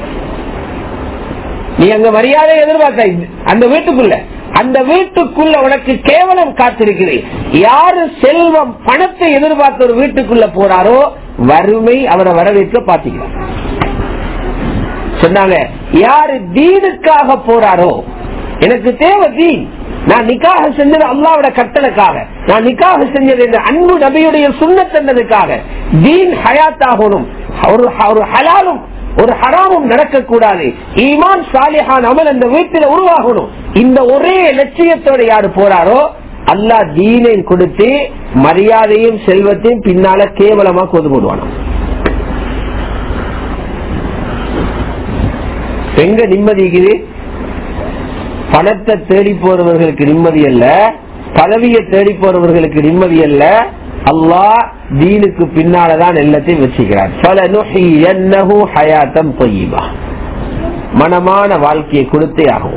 நீ அங்க மரியாதை எதிர்பார்த்த அந்த வீட்டுக்குள்ள அந்த வீட்டுக்குள்ள உனக்கு கேவலம் காத்திருக்கிறேன். யாரு செல்வம் பணத்தை எதிர்பார்த்த ஒரு வீட்டுக்குள்ள போறாரோ வறுமை அவரை வரவேற்க பார்த்துக்கிறார். சொன்னாங்க, யாரு தீனுக்காக போறாரோ, எனக்கு தேவை தீன், நான் நிக்காக செஞ்சது அல்லாஹ்வுடைய கட்டளைக்காக, நான் நிக்காக செஞ்சது இந்த அன்பு நபியுடைய சுன்னத் என்பதற்காக, தீன் ஹயாத்தாகணும், ஒரு ஹலாலும் ஒரு ஹராமும் நடக்கக்கூடாது, ஈமான் சாலிஹான் அமல் அந்த வீட்டில் உருவாகணும், இந்த ஒரே லட்சியத்தோட யாரு போறாரோ அல்லாஹ் தீனை கொடுத்து மரியாதையும் செல்வத்தையும் பின்னால கேவலமா கொண்டு போடுவானோ. எங்க நிம்மதிக்குது? பணத்தை தேடி போறவர்களுக்கு நிம்மதி அல்ல, பதவியை தேடி போறவர்களுக்கு நிம்மதி அல்ல. அல்லாஹ் தீனுக்கு பின்னாலதான் எல்லாத்தையும் வச்சுக்கிறார். மனமான வாழ்க்கையை கொடுத்தே ஆகும்.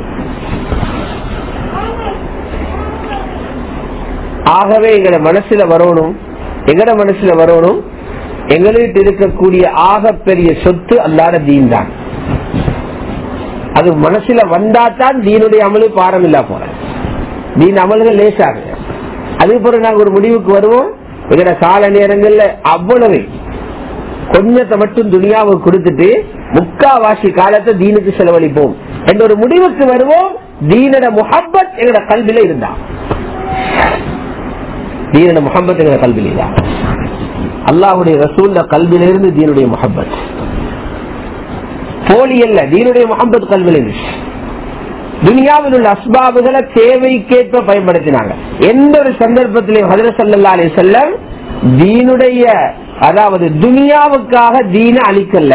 ஆகவே எங்கட மனசுல வரணும், எங்கட மனசுல வரணும், எங்களுக்கு இருக்கக்கூடிய ஆக பெரிய சொத்து அல்லாத தீன் தான். அது மனசுல வந்தாத்தான் தீனுடைய அமலு பாரம் இல்லா போற, தீன் அமல்கள் லேசாக. அதுக்கு பிறகு நாங்க ஒரு முடிவுக்கு வருவோம், எங்கட கால நேரங்கள்ல அவ்வளவு கொஞ்சத்தை மட்டும் துனியாவுக்கு கொடுத்துட்டு முக்காவாசி காலத்தை தீனுக்கு செலவழிப்போம் என்ற ஒரு முடிவுக்கு வருவோம். தீனோட முஹப்பத் எங்கட கல்வில இருந்தா, தீனோட முஹப்பத் எங்கட கல்வில இருந்தா, அல்லாஹ்வுடைய ரசூல் கல்வில இருந்து தீனுடைய முஹப்பத் போலி அல்ல, தீனுடைய முஹப்பத் கல்வில இருந்து. துனியாவில் உள்ள அஸ்பாபுகளை தேவைக்கேற்ப பயன்படுத்தினாங்க. எந்த ஒரு சந்தர்ப்பத்திலையும் ஹஜ்ரத் ஸல்லல்லாஹு அலைஹி வஸல்லம் தீனுடைய அதாவது துனியாவுக்காக தீன அளிக்கல,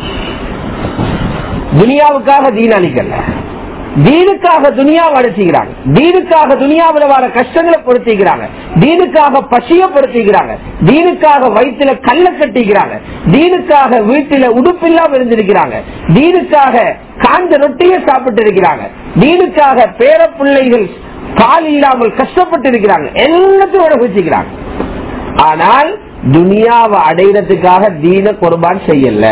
துனியாவுக்காக தீன அளிக்கல, தீனுக்காக துனியாவை அடிச்சுக்கிறாங்க, தீனுக்காக துனியாவில் வர கஷ்டங்களை பொருத்திக்கிறாங்க, தீனுக்காக பசியப்படுத்திக்கிறாங்க, தீனுக்காக வயிற்றுல கல்ல கட்டிக்கிறாங்க, தீனுக்காக வீட்டில உடுப்பில்லாம இருந்திருக்கிறாங்க, தீனுக்காக காஞ்ச ரொட்டியை சாப்பிட்டு இருக்கிறாங்க, தீனுக்காக பேர பிள்ளைகள் பால் இல்லாமல் கஷ்டப்பட்டு இருக்கிறாங்க, எல்லாத்தையும் உடம்பிச்சுக்கிறாங்க. ஆனால் துனியாவை அடைகிறதுக்காக தீன குர்பான் செய்யல.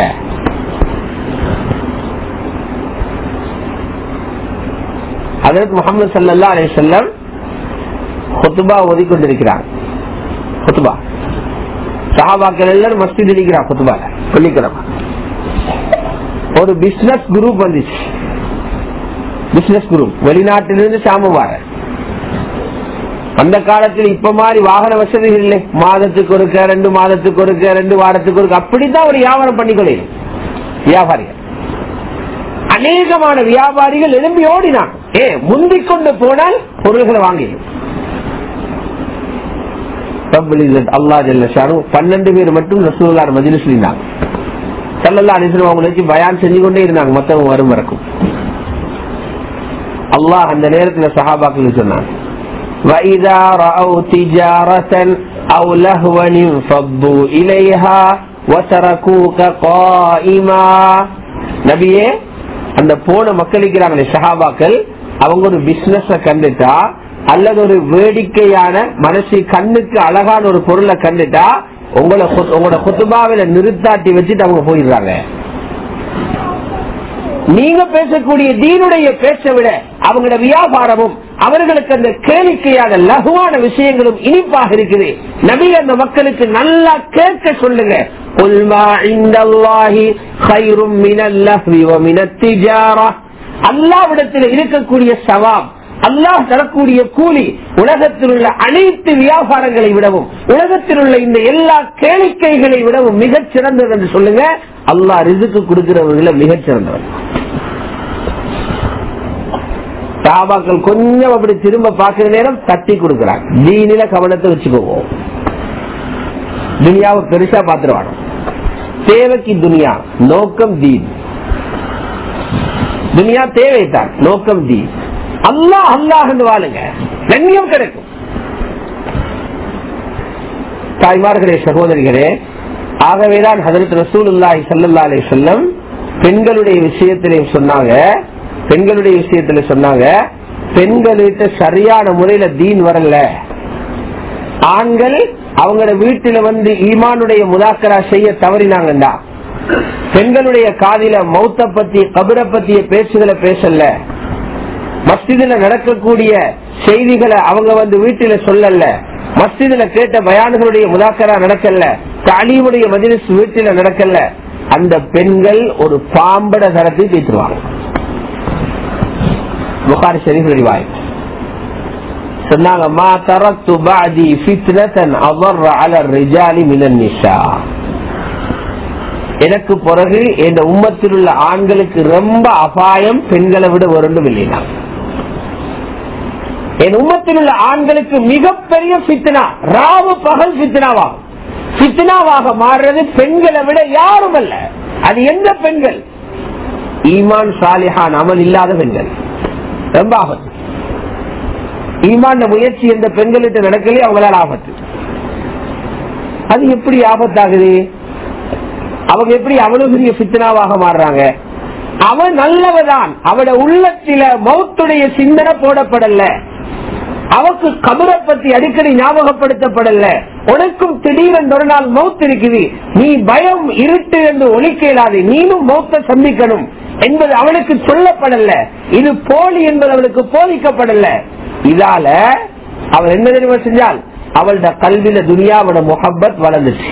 ஹஜ்ரத் முஹம்மது ஸல்லல்லாஹு அலைஹி வஸல்லம் குத்பா ஓதி கொண்டிருக்கிறாங்க. குத்பா சஹாபாக்கள் எல்லாரும் மஸ்ஜிதில் இருக்கிறாங்க. குத்பா சொல்லிக்கிறோம். ஒரு பிசினஸ் குரூப் வந்துச்சு, பிசினஸ் குரூப் வெளிநாட்டிலிருந்து சாமுவார. அந்த காலத்தில் இப்ப மாதிரி வாகன வசதிகள் இல்லை, மாதத்துக்கு ஒருக்க ரெண்டு மாதத்துக்கு ஒருக்க ரெண்டு வாரத்துக்கு ஒருக்க அப்படித்தான் ஒரு வியாபாரம் பண்ணிக்கொள்ள வியாபாரிகள். அநேகமான வியாபாரிகள் எழும்பி ஓடினாங்க. ஏ முந்திக் கொண்டு போனால் பொருள்களை வாங்கி அல்லாஹ் ஜல்ல ஷானு பன்னெண்டு பேர் மட்டும் ரசூலுல்லாஹ் மஜ்லிஸ்ல இருந்தாங்க. ஸல்லல்லாஹு அலைஹி வஸல்லம் அவங்களை வச்சு பயான் செஞ்சு கொண்டே இருந்தாங்க மொத்தம் வரும் வரைக்கும். அல்லாஹ் அந்த நேரத்தில் சஹாபாக்கள் சொன்னாங்க, وَإِذَا رَأَوْا تِجَارَةً أَوْ لَهْوًا انفَضُّوا إِلَيْهَا وَتَرَكُوكَ قَائِمًا. நபியே, அந்த போன மக்கள் இருக்கிறாங்களே சஹாபாக்கள், அவங்க ஒரு பிசினஸ் கண்டுட்டா அல்லது ஒரு வேடிக்கையான மனசு கண்ணுக்கு அழகான ஒரு பொருளை கண்டுட்டா உங்களை உங்களோட குத்துபாவில நிறுத்தாட்டி வச்சுட்டு அவங்க போயிடுறாங்க. நீங்க பேசக்கூடிய தீனுடைய பேச்சை விட அவங்களோட வியாபாரமும் அவர்களுக்கு அந்த கேளிக்கையான லகுவான விஷயங்களும் இனிப்பாக இருக்குது. நபி அந்த மக்களுக்கு நல்லா கேட்க சொல்லுங்க, அல்லாஹ்விடத்தில் இருக்கக்கூடிய சவாப், அல்லாஹ் தரக்கூடிய கூலி உலகத்தில் உள்ள அனைத்து வியாபாரங்களை விடவும் உலகத்தில் உள்ள இந்த எல்லா கேளிக்கைகளை விடவும் மிகச் சிறந்தது என்று சொல்லுங்க. அல்லாஹ் ரிஸ்க் கொடுக்கிறவர்களை மிகச் சிறந்தவர். சஹாபாக்கள் கொஞ்சம் அப்படி திரும்ப பார்க்கிற நேரம் தட்டி கொடுக்கிறாங்க. தீனில கவனத்தை வச்சுக்குவோம், துனியாவை பெருசா பாத்துருவாங்க. தேவைக்கு துனியா, நோக்கம் தீன். துனியா தேவைத்தான், நோக்கம் தீன். அல்லாஹ் அல்லாஹ் என்று வாழுங்க, கண்ணியம் கிடைக்கும். தாய்மார்களே, சகோதரிகளே, ஆகவேதான் ஹஜ்ரத் ரசூலுல்லாஹி ஸல்லல்லாஹு அலைஹி வஸல்லம் பெண்களுடைய விஷயத்திலே சொன்னாங்க பெண்களுடைய விஷயத்துல சொன்னாங்க பெண்களுக்கு சரியான முறையில தீன் வரல. ஆண்கள் அவங்களோட வீட்டுல வந்து ஈமானுடைய முதாக்கரா செய்ய தவறினாங்கண்டா, பெண்களுடைய காதில மௌத்த பத்தி கபரை பத்திய பேச்சுகளை பேசல, மஸ்ஜிதுல நடக்கக்கூடிய செய்திகளை அவங்க வந்து வீட்டில சொல்லல, மஸ்ஜிதுல கேட்ட பயான்களுடைய முதாக்கரா நடக்கல, தாலீமுடைய மஜ்லிஸ் வீட்டில நடக்கல, அந்த பெண்கள் ஒரு பாம்பட தரத்தை தீர்த்துருவாங்க. புகாரி ஷரீஃப் ரிவாயத் சொன்னாங்க, மா தரக்து பஅதி ஃபித்னதன் அضر على الرجال من النساء. எனக்கு பிறகு இந்த உம்மத்தில் உள்ள ஆண்களுக்கு ரொம்ப அபாயம் பெண்களை விட ஒன்றும் இல்லைனா. என் உம்மத்தில் உள்ள ஆண்களுக்கு மிகப்பெரிய ஃபித்னா, ராவு பகல் ஃபித்னாவாகும். ஃபித்னாவாக மாறுறது பெண்களை விட யாரும் அல்ல. அது எந்த பெண்கள்? ஈமான் சாலிஹான் அமல் இல்லாத பெண்கள். ரொம்ப ஆபத்து. ஈமான் முயற்சி எந்த பெண்களிட்ட நடக்கலையே அவங்களால ஆபத்து. அது எப்படி ஆபத்தாகுது? அவங்க எப்படி அவ்வளவு பெரிய ஃபித்னாவாக மாறுறாங்க? அவன் நல்லவதான், அவட உள்ளத்தில மௌத்துடைய சிந்தனை போடப்படல, அவக்கு கபரை பத்தி அடிக்கடி ஞாபகப்படுத்தப்படல. உனக்கும் திடீரென்று ஒரு நாள் மௌத் இருக்குது, நீ பயம் இருட்டு என்று ஒழிக்க இயலாது, நீனும் மௌத்தை சந்திக்கணும் என்பது அவனுக்கு சொல்லப்படல. இது போலி என்பது அவளுக்கு போதிக்கப்படல. இதால அவள் என்ன தெரியுமா செஞ்சால், அவளோட கல்வியில துனியாவோட முஹப்பத் வளர்ந்துச்சு.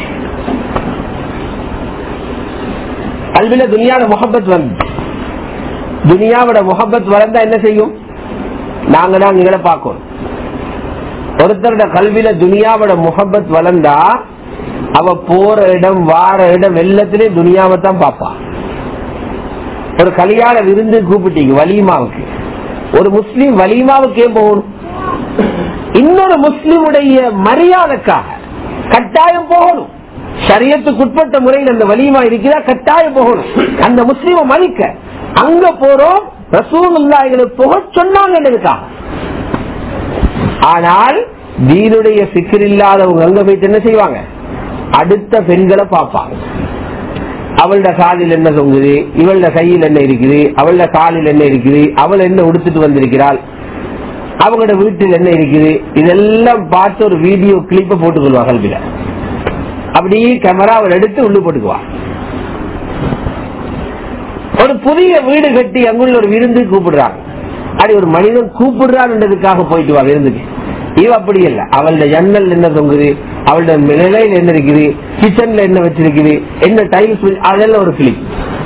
கல்வியில துனியாவோட முஹப்பத் வந்து துனியாவோட முஹப்பத் வளர்ந்தா என்ன செய்யும்? நாங்க தான் இங்களை பார்க்கணும். ஒருத்தரோட கல்வியில துனியாவோட முஹப்பத் வளர்ந்தா அவ போற இடம் வார இடம் எல்லாத்திலே துனியாவை தான் பாப்பா. ஒரு கல்யாண விருந்து கூப்பிட்டீங்க வலிமாவுக்கு, ஒரு முஸ்லீம் வலிமாவுக்கே போகணும். இன்னொரு முஸ்லிமுடைய மரியாதைக்காக கட்டாயம் போகணும். ஷரியத்துக்குட்பட்ட முறையில் அந்த வலிமா இருக்கிறா, கட்டாயம் போகணும். அந்த முஸ்லிமை மதிக்க அங்க போறோம். ரசூலுல்லாஹி புக சொன்னாங்க. ஆனால் தீனுடைய சிக்கல் இல்லாதவங்க அங்க போயிட்டு என்ன செய்வாங்க? அடுத்த பெண்களை பார்ப்பாங்க. அவளோட காலில் என்ன தொங்குது, இவளோட கையில் என்ன இருக்குது, அவளோட காலில் என்ன இருக்குது, அவள் என்ன உடுத்துட்டு வந்திருக்கிறாள், அவங்களோட வீட்டில் என்ன இருக்குது, இதெல்லாம் பார்த்து ஒரு வீடியோ கிளிப்ப போட்டுக்கொள்வா. கல்வியில அப்படியே கேமராவை எடுத்து உள்ளு போட்டுக்குவா. ஒரு புதிய வீடு கட்டி அங்குள்ள ஒரு விருந்து கூப்பிடுறாங்க. அப்படி ஒரு மனிதன் கூப்பிடுறான்றதுக்காக போயிட்டு வா விருந்துக்கு. இவ அப்படி இல்ல, அவளோட ஜன்னல் என்ன தொங்குது, அவளோட நிலையில என்ன இருக்குது, கிச்சன்ல என்ன வச்சிருக்குது, என்ன டைல்ஸ், அதெல்லாம் ஒரு கிளிப்.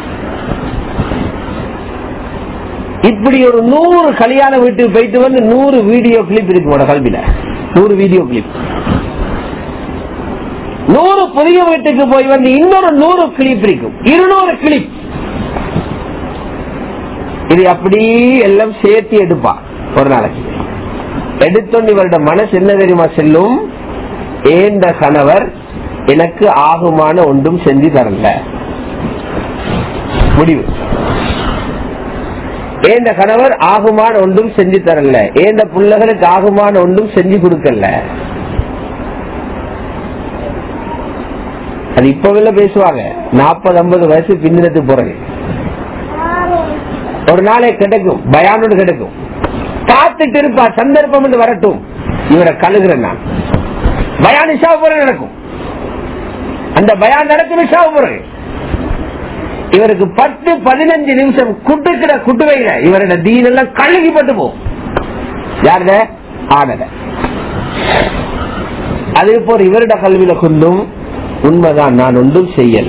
இப்படி ஒரு நூறு கல்யாண வீட்டுக்கு போயிட்டு வந்து நூறு வீடியோ கிளிப் இருக்கு கல்வியில. நூறு வீடியோ கிளிப். நூறு புதிய வீட்டுக்கு போய் வந்து இன்னொரு நூறு கிளிப் இருக்கும், இருநூறு கிளிப். இது அப்படி எல்லாம் சேர்த்து எடுப்பா. ஒரு நாளைக்கு எடுத்தோன்னு இவருடைய மனசு என்ன தெரியுமா செல்லும்? ஏந்த கணவர் எனக்கு ஆகுமான ஒன்றும் செஞ்சு தரல. முடிவு. ஏந்த கணவர் ஆகுமான ஒன்றும் செஞ்சு தரல, ஏந்த பிள்ளைகளுக்கு ஆகுமான ஒன்றும் செஞ்சு கொடுக்கல. அது இப்ப பேசுவாங்க. நாற்பது ஐம்பது வயசு பின்னத்துக்கு போறது ஒரு நாளே கிடைக்கும், பயானோடு கிடைக்கும். காத்துட்டு இருப்பா, சந்தர்ப்பம் வரட்டும், இவரை கழுகுறேன் நான். பயான் இஷாவு போற நடக்கும். அந்த பயான் நடக்கும் இஷாவு போற. இவருக்கு பத்து பதினஞ்சு நிமிஷம் குட்டுக்கிற குட்டுவையில இவரோட தீன் எல்லாம் கழுகி பட்டு போகும். யாருட? ஆனத. அதே போல இவருடைய கல்வியில கொண்டும் உண்மைதான், நான் ஒன்றும் செய்யல.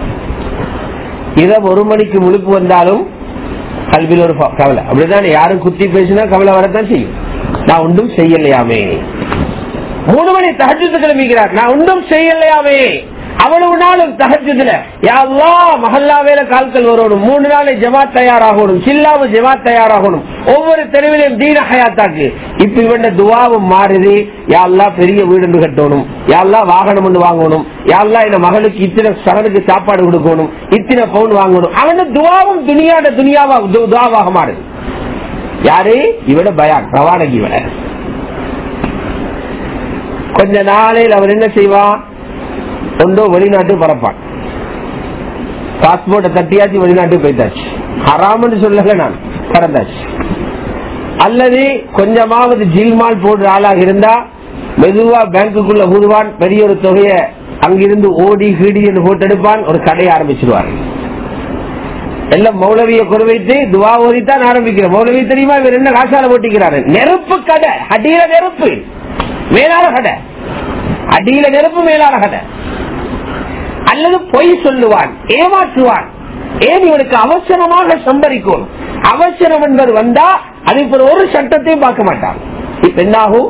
இரவு ஒரு மணிக்கு முழுப்பு வந்தாலும் கல்வியில் ஒரு கவலை. அப்படிதான் யாரும் குத்தி பேசினா கவலை வரத்தான் செய்யும். நான் ஒன்றும் செய்யலையாமே. மூணு மணி தஹஜ்ஜுத் கிளம்பிக்கிறார், நான் ஒன்றும் செய்யலையாமே. அவ்வளவு நாளும் தஹஜ்ஜுத்ல யா அல்லாஹ் மஹல்லாவேல கால்கள் வரணும், மூணு நாளை ஜமாத் தயாராகணும், சில்லாவு ஜமாத் தயாராகணும், ஒவ்வொரு தெருவிலையும் தீன ஹயாத்தாக்கு. இப்ப இவன் துவாவும் மாறுது. யா அல்லாஹ் பெரிய வீடு கட்டணும், யா அல்லாஹ் வாகனம் ஒன்று வாங்கணும், யா அல்லாஹ் இந்த மகளுக்கு இத்தனை சகனுக்கு சாப்பாடு கொடுக்கணும், இத்தனை பவுன் வாங்கணும். அவன துவாவும் துனியாட துனியாவா துவாவாக மாறுது. யாரு? இவட பயான் ரவானகி. இவட கொஞ்ச நாளையில் அவர் என்ன செய்வான், ஒன்றோ வெளிநாட்டு பரப்பான், பாஸ்போர்ட்டை தட்டியாச்சு வெளிநாட்டுக்கு போயிட்டாச்சு, ஹராம்னு சொல்லல நான் பறந்தாச்சு. அல்லது கொஞ்சமாவது ஜில்மால் போடுற ஆளாக இருந்தா மெதுவா பேங்குக்குள்ள ஊதுவான், பெரிய ஒரு தொகையை அங்கிருந்து ஓடி கீடி என்று போட்டு எடுப்பான், ஒரு கடையை ஆரம்பிச்சிருவார். எல்லாம் மௌலவியை கொண்டு வைத்து துவா ஓதித்தான் ஆரம்பிக்கிற. மௌலவி தெரியுமா இவர் என்ன காசால போட்டிக்கிறாரு? நெருப்பு கடை, அடியில நெருப்பு மேலான கடை, அடியில நெருப்பு மேலான கடை. அல்லது பொய் சொல்லுவான், ஏமாற்றுவான். ஏன் இவனுக்கு அவசரமாக சம்பரிக்கும். அவசரம் என்பது வந்தா அதுக்கு ஒரு சட்டத்தையும் பார்க்க மாட்டான். இப்ப என்னாகும்?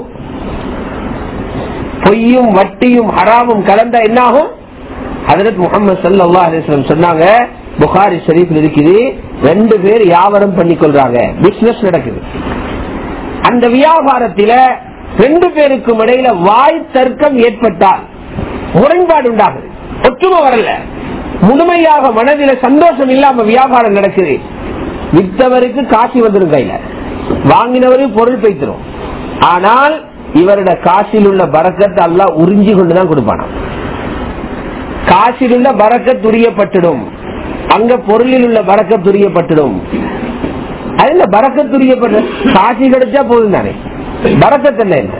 பொய்யும் வட்டியும் ஹராமும் கலந்தா என்னாகும்? ஹஜ்ரத் முஹம்மது ஸல்லல்லாஹு அலைஹி வஸல்லம் சொன்னாங்க, புகாரி ஷரீஃப்ல இருக்குது, ரெண்டு பேர் வியாபாரம் பண்ணி கொள்றாங்க, பிசினஸ் நடக்குது. அந்த வியாபாரத்தில ரெண்டு பேருக்கும் இடையில வாய் தர்க்கம் ஏற்பட்டால் முரண்பாடு உண்டாகுது, ஒற்றுமை வரல, முழுமையாக மனதில சந்தோஷம் இல்லாம வியாபாரம் நடக்குது. வித்தவருக்கு காசி வந்துடும், கையில வாங்கினவருக்கு பொருள் பைத்திரும். ஆனால் இவரோட காசில் உள்ள பரக்கத்தை அல்லாஹ் உறிஞ்சி கொண்டுதான் கொடுப்பானா. காசில் உள்ள பரக்கத் துரியப்பட்டுடும், அங்க பொருளில் உள்ள பரக்கத் துரியப்பட்டுடும். அதுல பரக்கத் துரியப்பட்டு காசி கிடைச்சா போதும் தானே, பரக்கத் என்ன?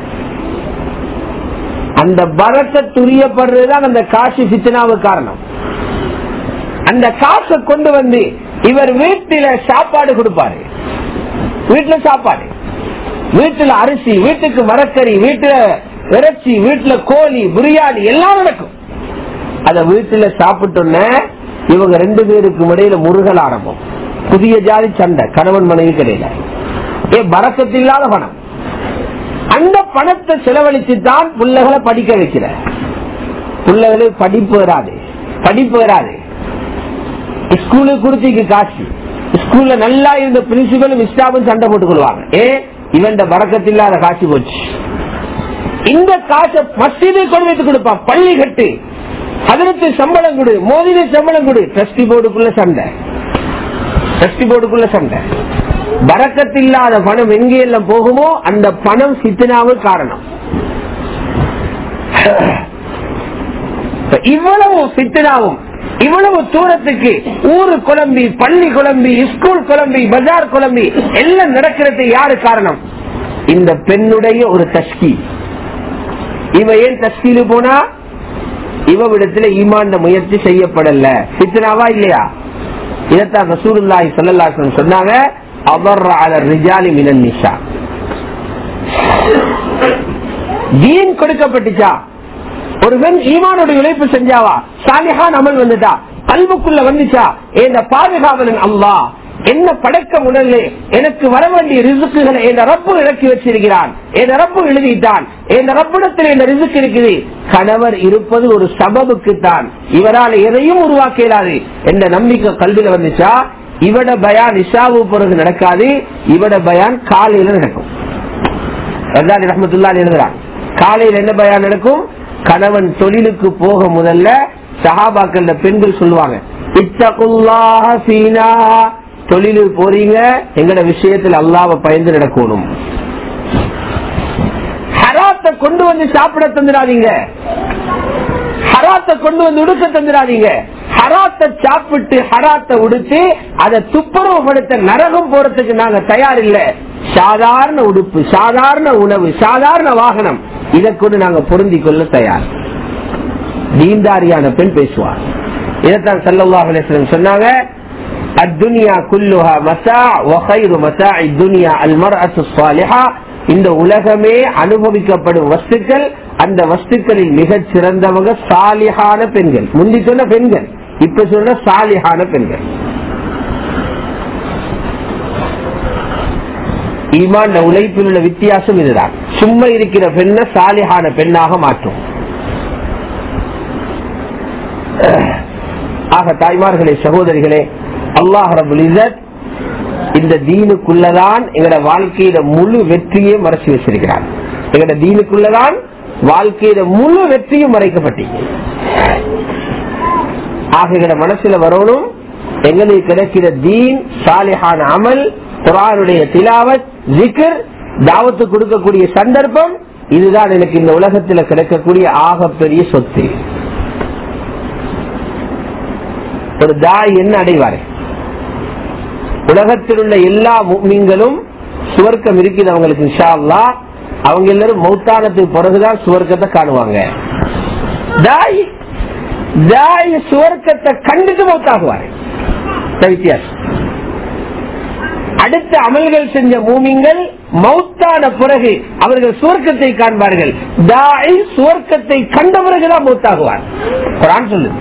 அந்த பரக்கத் துரியப்படுறதுதான் அந்த காசி ஃபித்னாவுக்கு காரணம். அந்த காசை கொண்டு வந்து இவர் வீட்டில சாப்பாடு கொடுப்பாரு, வீட்டுல சாப்பாடு, வீட்டுல அரிசி, வீட்டுக்கு மரக்கறி, வீட்டுல இறைச்சி, வீட்டுல கோழி, பிரியாணி எல்லாம் நடக்கும். அத வீட்டுல சாப்பிட்டோன்ன இவங்க ரெண்டு பேருக்கு இடையில முருகல் ஆரம்பம், புதிய ஜாதி சண்டை, கணவன் மனைவி கிடையில. ஏ பரக்கத்து இல்லாத பணம். அந்த பணத்தை செலவழித்து தான் பிள்ளைகளை படிக்க வைக்கிற. பிள்ளைகளை படிப்பு வராது, படிப்பு வராது. ஸ்கூலுக்கு கொடுத்து காசு, ஸ்கூல்ல நல்லா இருந்த பிரின்சிபலும் ஸ்டாஃபும் சண்டை போட்டுக் கொள்வாங்க. ஏ இவன் பரக்கத்தில்லாத காசு போச்சு. இந்த காசை மஸ்ஜிதை கொண்டு வைத்து கொடுப்பான், பள்ளி கட்டு, அதற்கு சம்பளம் கொடு, மோதின சம்பளம் கொடு, ட்ரஸ்டி போர்டுக்குள்ள சண்டை, ட்ரஸ்டி போர்டுக்குள்ள சண்டை. பரக்கத்தில்லாத பணம் எங்கே எல்லாம் போகுமோ அந்த பணம் ஃபித்னாவுக்கு காரணம். இவ்வளவு ஃபித்னாவும் இவ்வளவு தூரத்துக்கு ஊரு குழம்பி, பள்ளி குழம்பி, ஸ்கூல் குழம்பி, பஜார் குழம்பி எல்லாம் நடக்கிறது யாரு காரணம்? இந்த பெண்ணுடைய ஒரு தஸ்கீ. இவ ஏன் தஸ்கீலு போனா? இவவிடத்துல ஈமான் முயற்சி செய்யப்படல. ஃபித்னாவா இல்லையா? இதத்தான் ரசூலுல்லாஹி ஸல்லல்லாஹு அலைஹி வஸல்லம் சொன்னாங்க, அபர்ர அல ரிஜாலி மினன் நிஸா. தீன் கொடுக்கப்பட்டுச்சா, ஒரு பெண் ஈமானோட உழைப்பு செஞ்சாவா, சாலிஹான் அமல் வந்துட்டா, கல்புக்குள்ள வந்துச்சா, இந்த பாதுகாவலன் அல்லாஹ் என்ன படைக்க உடனே எனக்கு வர வேண்டிய ரிசுக்குகளை என் ரப்பு இறக்கி வச்சிருக்கிறான், என் ரப்பு எழுதிட்டான், என் ரப்பிடத்தில் இந்த ரிசுக்கு இருக்குது. கணவர் இருப்பது ஒரு சபபுக்கு தான், இவரால் எதையும் உருவாக்க இயலாது என்ற நம்பிக்கை கல்வியில வந்துச்சா, இவட பயான் இஷாவு பிறகு நடக்காது, இவட பயான் காலையில நடக்கும். ரஜாலி ரஹ்மத்துல்லாஹி எழுதுறான், காலையில் என்ன பயான் நடக்கும்? கணவன் தொழிலுக்கு போக முதல்ல சஹாபாக்கள் பெண்கள் சொல்லுவாங்க, இத்தகுல்லாஹ ஃபீனா, தொழிலுக்கு போறீங்க எங்கட விஷயத்தில் அல்லாஹ்வை பயந்து நடக்கணும். ஹராத்தை கொண்டு வந்து சாப்பிட தந்துடாதீங்க, ஹராத்தை கொண்டு வந்து உடுக்க தந்துடாதீங்க. ஹராத்தை சாப்பிட்டு ஹராத்தை உடுத்து அதை துப்புரவுப்படுத்த நரகம் போறதுக்கு நாங்க தயார் இல்ல. சாதாரண உடுப்பு, சாதாரண உணவு, சாதாரண வாகனம், இதை கொண்டு நாங்க பொருந்தி கொள்ள தயார். தீன்தாரியான பெண் பேசுவார். இதைத்தான் ஸல்லல்லாஹு அலைஹி வஸல்லம் சொன்னாங்க, அத்துன்யா குல்லுஹா மஸா வ கைரு மஸாஇ துன்யா அல் மர்அத்து ஸாலிஹா. இந்த உலகமே அனுபவிக்கப்படும் வஸ்துக்கள், அந்த வஸ்துக்களில் மிகச் சிறந்தவங்க சாலிஹான பெண்கள். முந்தி சொன்ன பெண்கள், இப்ப சொன்ன சாலிஹான பெண்கள். ஈமான் உழைப்பில் உள்ள வித்தியாசம் இதுதான். சும்மா இருக்கிற பெண்ணை சாலிஹான பெண்ணாக மாற்றும். ஆக தாய்மார்களே, சகோதரிகளே, அல்லாஹ் ரப்புல் இஸ்ஸத் இந்த தீனுக்குள்ளதான் எங்கட வாழ்க்கையில முழு வெற்றியை மறைச்சு வச்சிருக்கிறார். எங்கட தீனுக்குள்ளதான் வாழ்க்கையில முழு வெற்றியும் மறைக்கப்பட்டீங்க. ஆக எங்கட மனசுல வரணும், எங்களுக்கு கிடைக்கிற தீன், சாலிஹான அமல், குர்ஆனுடைய திலாவத், ஜிக்ர், தாவத்து கொடுக்கக்கூடிய சந்தர்ப்பம், இதுதான் எனக்கு இந்த உலகத்தில் கிடைக்கக்கூடிய ஆகப்பெரிய சொத்து. ஒரு தாய் என்ன அடைவாரு? உலகத்தில் உள்ள எல்லா முஃமின்களும் சுவர்க்கம் இருக்குது அவங்களுக்கு இன்ஷா அல்லாஹ். அவங்க எல்லாரும் மௌத்தானத்துக்கு பிறகுதான் சுவர்க்கத்தை காணுவாங்க. தாய் தாய் சுவர்க்கத்தை கண்டுட்டு மௌத்தாகுவாரு. வித்தியாசம். அடுத்த அமல்கள் செஞ்ச மூமின்கள் மௌத்தான பிறகு அவர்கள் சுவர்க்கத்தை காண்பார்கள். தாய் சுவர்க்கத்தை கண்ட பிறகுதான் மௌத்தாகுவார். குர்ஆன் சொல்லுது,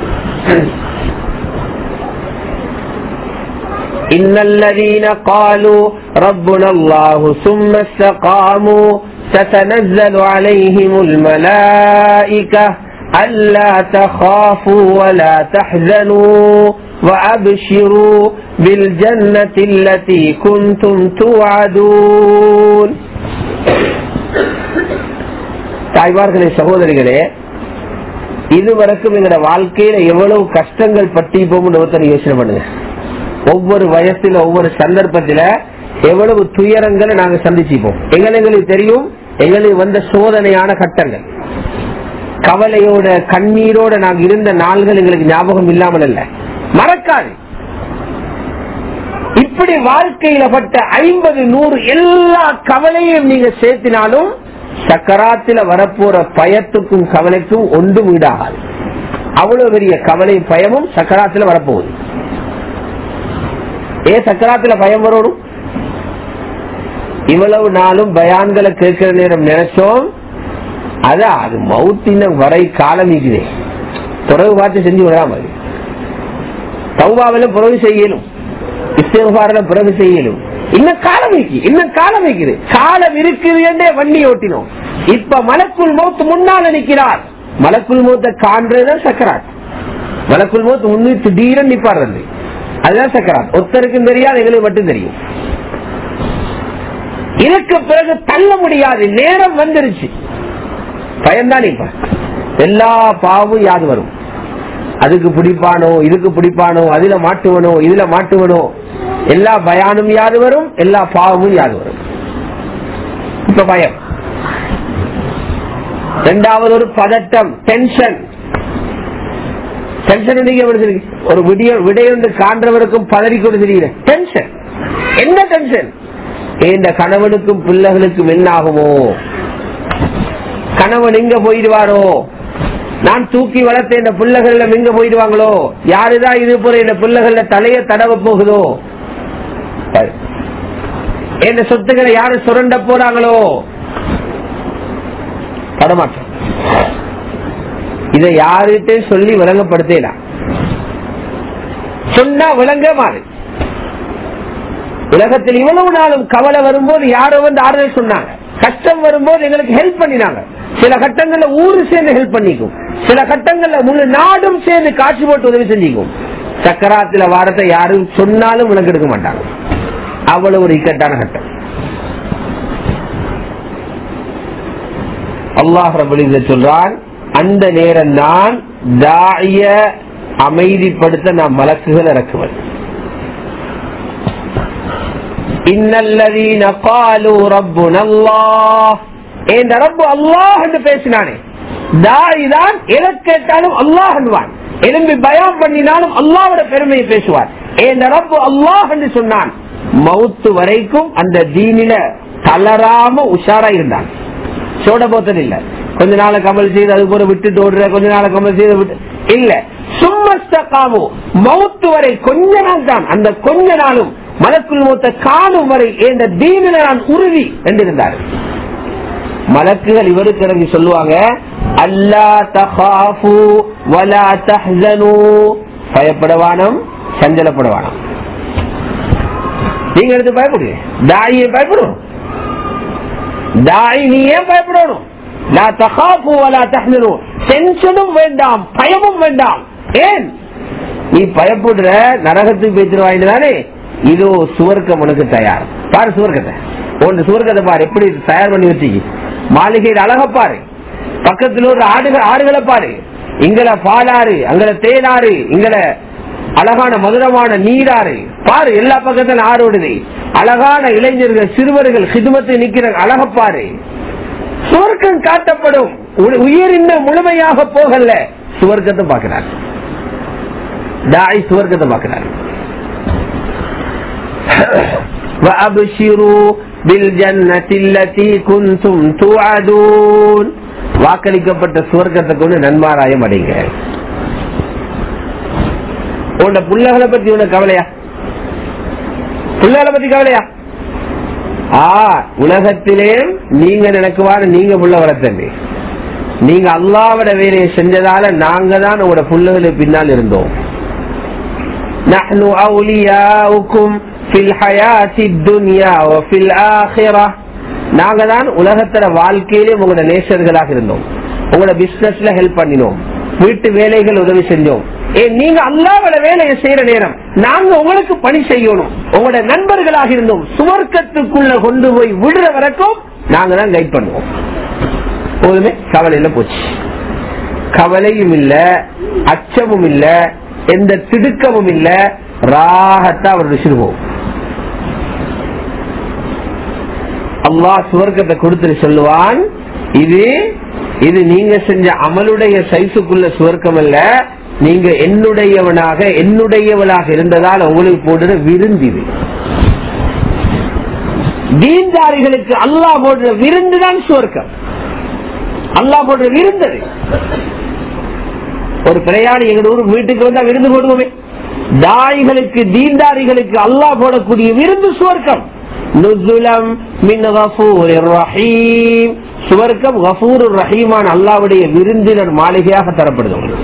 இன்னல்லதீன காலு ரப்புனா அல்லாஹு ثم استقاموا تتنزل عليهم الملائكة ألا تخافوا ولا تحزنوا وأبشروا بالجنة التي كنتم توعدون. தாய்மார்களே, சகோதரிகளே, இதுவரைக்கும் எங்களோட வாழ்க்கையில எவ்வளவு கஷ்டங்கள் பட்டிப்போம் யோசனை பண்ணுங்க. ஒவ்வொரு வயசுல ஒவ்வொரு சந்தர்ப்பத்தில எவ்வளவு துயரங்களை நாங்க சந்திச்சிப்போம். எங்களுக்கு தெரியும், எங்களுக்கு வந்த சோதனையான கட்டங்கள், கவலையோட கண்ணீரோட நாங்க இருந்த நாள்கள் எங்களுக்கு ஞாபகம் இல்லாமல் அல்ல, மறக்காது. இப்படி வாழ்க்கையில பட்ட ஐம்பது நூறு எல்லா கவலையும் நீங்க சேர்த்தினாலும் சக்கராத்தில வரப்போற பயத்துக்கும் கவலைக்கும் ஒன்றும் ஈடாகாது. அவ்வளவு பெரிய கவலை பயமும் சக்கராத்தில வரப்போகுது. ஏ சக்கராத்தில பயம் வரணும்? இவ்வளவு நாளும் பயான்களை கேட்கிற நேரம் நினைச்சோம், அதான் அது மௌத்தின வரை காலம் இருக்குது. துறவு பார்த்து செஞ்சு விடாம தௌபாவில பிறகு செய்யலும், இஸ்திக்ஃபார்ல பிறகு செய்யலும். இன்னும் காலம் இருக்கு, இன்னும் காலம் இருக்குது. காலம் இருக்குது என்றே வண்டி ஓட்டினோம். இப்ப மலக்குல் மௌத் முன்னால நிற்கிறார். மலக்குல் மௌத்த காண்றதுதான் சக்கராத். மலக்குல் மௌத் முன்னு திடீரென நிப்பாடுறது, அதுதான் சக்கராத். ஒருத்தருக்கும் தெரியாது, எங்களுக்கு மட்டும் தெரியும். இதுக்கு பிறகு தள்ள முடியாது, நேரம் வந்துருச்சு. பயன்தான் இப்ப எல்லா பாவமும் யாது வரும். அதுக்கு பிடிப்பானோ, இதுக்கு பிடிப்பானோ, அதுல மாட்டுவனோ, இதுல மாட்டுவனோ, எல்லா பயானும் யாது வரும், எல்லா பாவமும் யாது வரும். இப்ப பயம். இரண்டாவது ஒரு பதட்டம், டென்ஷன். டென்ஷன் நீங்க ஒரு விடிய விடையொன்று காண்றவருக்கும் பதறி கொடுக்கிறீங்க. டென்ஷன். என்ன டென்ஷன்? இந்த கணவனுக்கும் பிள்ளைகளுக்கும் என்ன ஆகுமோ, கணவன் எங்க போயிடுவாரோ, நான் தூக்கி வளர்த்த இந்த பிள்ளைகள் எங்க போயிடுவாங்களோ, யாருதான் இது போற இந்த பிள்ளைகள தலைய தடவ போகுதோ, இந்த சொத்துக்களை யாரு சுரண்ட போறாங்களோ, படமாற்றம். இதை யாருகிட்ட சொல்லி விளங்கப்படுத்தலாம், சொன்னா விளங்க மாறு. உலகத்தில் இவ்வளவு நாளும் கவலை வரும்போது யாரோ வந்து ஆறுதல் சொன்னாங்க, கஷ்டம் வரும்போது எங்களுக்கு ஹெல்ப் பண்ணினாங்க. சில கட்டங்கள்ல ஊரு சேர்ந்து ஹெல்ப் பண்ணிக்கும், சில கட்டங்கள்ல முழு நாடும் சேர்ந்து காட்சி போட்டு உதவி செஞ்சிக்கும். சக்கராத்தில வாரத்தை யாரும் சொன்னாலும் விளங்கெடுக்க மாட்டாங்க. அவ்வளவு ஒரு இக்கட்டான கட்டம். அல்லாஹ் ரப்பல் இஸ்ஸத் சொல்றான், அந்த நேரம் தான் தாய அமைதிப்படுத்த நாம் மலக்குகள் இறக்குவது. இன்னல்லதீன காலு ரப்புனா அல்லாஹ், இந்த ரப்பு அல்லாஹ் என்று பேசினானே, தாய் தான் எதை கேட்டாலும் அல்லாஹ் என்பான். எலும்பி பயம் பண்ணினாலும் அல்லாஹ்வோட பெருமையை பேசுவார். இந்த ரப்பு அல்லாஹ் என்று சொன்னான். மவுத்து வரைக்கும் அந்த தீனில தளராம உஷாரா இருந்தான். சோட போத்தது இல்ல, கொஞ்ச நாளை கமல் செய்து அது போல விட்டுட்டு ஓடுற, கொஞ்ச நாளை கமல் செய்து விட்டு இல்ல, சும்மஸ்தகாமு மவுத்து வரை கொஞ்ச நாள் தான். அந்த கொஞ்ச நாளும் மலக்குள் மௌத்த காணும் வரை இந்த தீனில நான் உறுதி என்றிருந்தார். மலக்குகள் இவருக்கு இறங்கி சொல்லுவாங்க, அல்லா தகாஃபு வலா தஹ்ஸனு, பயப்படவானம் சஞ்சலப்படவானம். நீங்க எடுத்து பயப்படுங்க, தாயை பயப்படும். தாய் நீ ஏன் பயப்படணும்? லா தகாஃபு வலா தஹ்ஸனு, டென்ஷனும் வேண்டாம், பயமும் வேண்டாம். ஏன் நீ பயப்படுற? நரகத்துக்கு பேசிடுவாயின்னு. இதோ சுவர்க்கம் உனக்கு தயார். பாரு சுவர்க்கத்தை, ஒன்று சுவர்க்கத்தை பாரு, எப்படி தயார் பண்ணி வச்சு. மாளிகையில் அழக பாரு, பக்கத்தில் ஒரு ஆடுகள் ஆடுகளை பாரு, இங்கல பாலாறு, அங்கல தேனாறு, இங்கல அழகான மதுரமான நீராறு பாரு, எல்லா பக்கத்திலும் ஆறு ஓடுது. அழகான இளைஞர்கள் சிறுவர்கள் ஹிதுமத்தை நிக்கிற அழக பாரு. சுவர்க்கம் காட்டப்படும். உயிர் இன்னும் முழுமையாக போகல, சுவர்க்கத்தை பார்க்கிறார். தாய் சுவர்க்கத்தை பார்க்கிறார். وَأَبْشِرُوا بِالْجَنَّةِ الَّتِي كُنْتُمْ تُوعَدُونَ வாக்களிக்கப்பட்ட சுவர்க்கத்தை கொண்டு நன்மாராயம் அடைங்க. உன்ட புள்ளகளை பத்தி உனக்கு கவலையா? புள்ளகளை பத்தி கவலையா? ஆ உலகத்திலே நீங்க நினைக்குவாரு நீங்க புள்ள வளர்த்தது, நீங்க அல்லாஹ்வோட வேலையை செஞ்சதால நாங்க தான் உங்களோட புள்ளகளுக்கு பின்னால் இருந்தோம். நஹ்னு அவுலியாஉக்கும் ஃபில் ஹயாத்தித் துன்யா வ ஃபில் ஆখিরাহ, நாங்க தான் உலகத்தோட வாழ்க்கையிலே உங்களோட நேசர்களாக இருந்தோம். உங்களோட பிசினஸ்ல ஹெல்ப் பண்ணினோம், வீட்டு வேலைகள் உதவி செஞ்சோம். நீங்க அல்லாஹ்வோட வேலையை செய்யற நேரம் நாங்க உங்களுக்கு பணி செய்யணும், உங்களோட நண்பர்களாக இருந்தோம். சுவர்க்கத்துக்குள்ள கொண்டு போய் விடுற வரைக்கும் நாங்க தான் கைட் பண்ணுவோம். போதுமே, கவலையில போச்சு. கவலையும் இல்ல, அச்சமும் இல்ல, எந்த திடுக்கமும் இல்ல, ராகத்தா அவர் விசிறுவோம். அல்லாஹ் சுவர்க்கத்தை கொடுத்து சொல்லுவான், இது இது நீங்க செஞ்ச அமலுடைய சைஸுக்குள்ள சுவர்க்கம் அல்ல, நீங்க என்னுடையவனாக என்னுடையவளாக இருந்ததால் உங்களுக்கு போடுற விருந்து. இது தீன்தாரிகளுக்கு அல்லாஹ் போடுற விருந்துதான் சுவர்க்கம். அல்லாஹ் போடுற விருந்து. ஒரு பிரயாணி எங்க ஊர் வீட்டுக்கு வந்தா விருந்து போடுவோமே, தாய்களுக்கு தீன்தாரிகளுக்கு அல்லாஹ் போடக்கூடிய விருந்து சுவர்க்கம். நுஸுலம் மின் கஃபூரிர் ரஹீம், சுவர்க்கம் கஃபூருர் ரஹீமான அல்லாஹ்வுடைய விருந்தினர் மாளிகையாக தரப்படுது.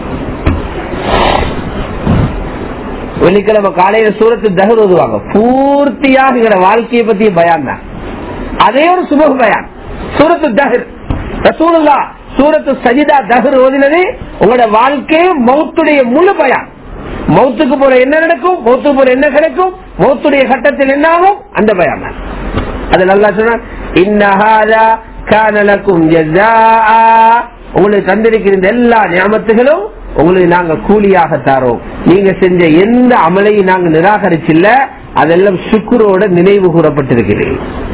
வெள்ளிக்கிழமை காலையில சூரத்து தஹர் ஓதுவாங்க, பூர்த்தியாக வாழ்க்கையை பத்தி பயான் தான். அதே ஒரு சுபஹ் பயான் சூரத்து தஹர். ரசூலுல்லாஹ் சூரத்து சஜிதா தஹர் ஓதினது உங்களோட வாழ்க்கையை மௌத்துடைய முழு பயான். மௌத்துக்கு போற என்ன நடக்கும், மௌத்துக்கு போற என்ன கிடைக்கும், மௌத்துடைய கட்டத்தில் என்ன ஆகும், அந்த பயான் தான். அது நல்லா சொன்னா, இன்னஹாதா கான லக்கும் ஜஸாஆ, உங்களுக்கு தந்திருக்கிற எல்லா நியமத்துகளும் உங்களுக்கு நாங்க கூலியாக தாரோம். நீங்க செஞ்ச எந்த அமலையும் நாங்க நிராகரிச்சில்ல, அதெல்லாம் சுக்ரோட நினைவு கூறப்பட்டிருக்கிறது.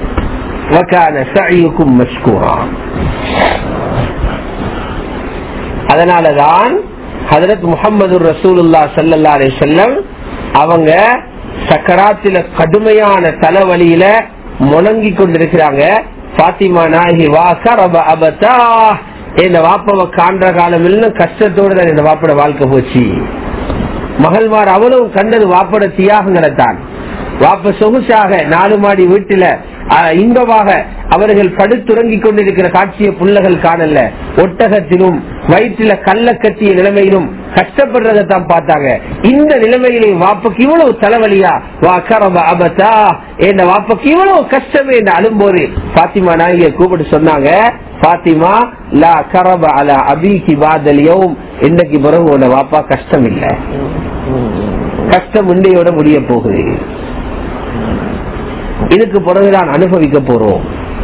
அதனாலதான் ஹஜ்ரத் முஹம்மது ரசூலுல்லாஹ் ஸல்லல்லாஹு அலைஹி வஸல்லம் அவங்க சக்கராத்தில கடுமையான தலைவலியில முழங்கி கொண்டிருக்கிறாங்க. பாத்திமா நாயகி வா கரப அபதா, இந்த வாப்பாவை காண்ற காலம் எல்லாம் கஷ்டத்தோடு தான் இந்த வாப்போட வாழ்க்கை போச்சு. மகள்மார் அவ்வளவு கண்டது வாப்போட தியாகங்களை தான். வாப்ப சொகுசாக நாலு மாடி வீட்டில இன்பமாக அவர்கள் படுத்துறங்கிக் கொண்டிருக்கிற காட்சிய புள்ளகள் காணல. ஒட்டகத்திலும் வயிற்றில கல்ல கட்டிய நிலைமையிலும் கஷ்டப்படுறதான் பார்த்தாங்க. இந்த நிலைமையிலே வாப்புக்கு இவ்வளவு தலைவலியா, வா கரப அபதா, என் வாப்புக்கு இவ்வளவு கஷ்டமே என்று அழும்போது பாத்திமா நாயகியை கூப்பிட்டு சொன்னாங்க, பாத்திமா லா கரப அலா அபீகி பாதல் யௌம், இன்னைக்கு பிறகு உன்ன வாப்பா கஷ்டம் இல்ல, கஷ்டம் முண்டையோட முடிய போகுது, இதுக்கு பிறகுதான் அனுபவிக்க போறோம்.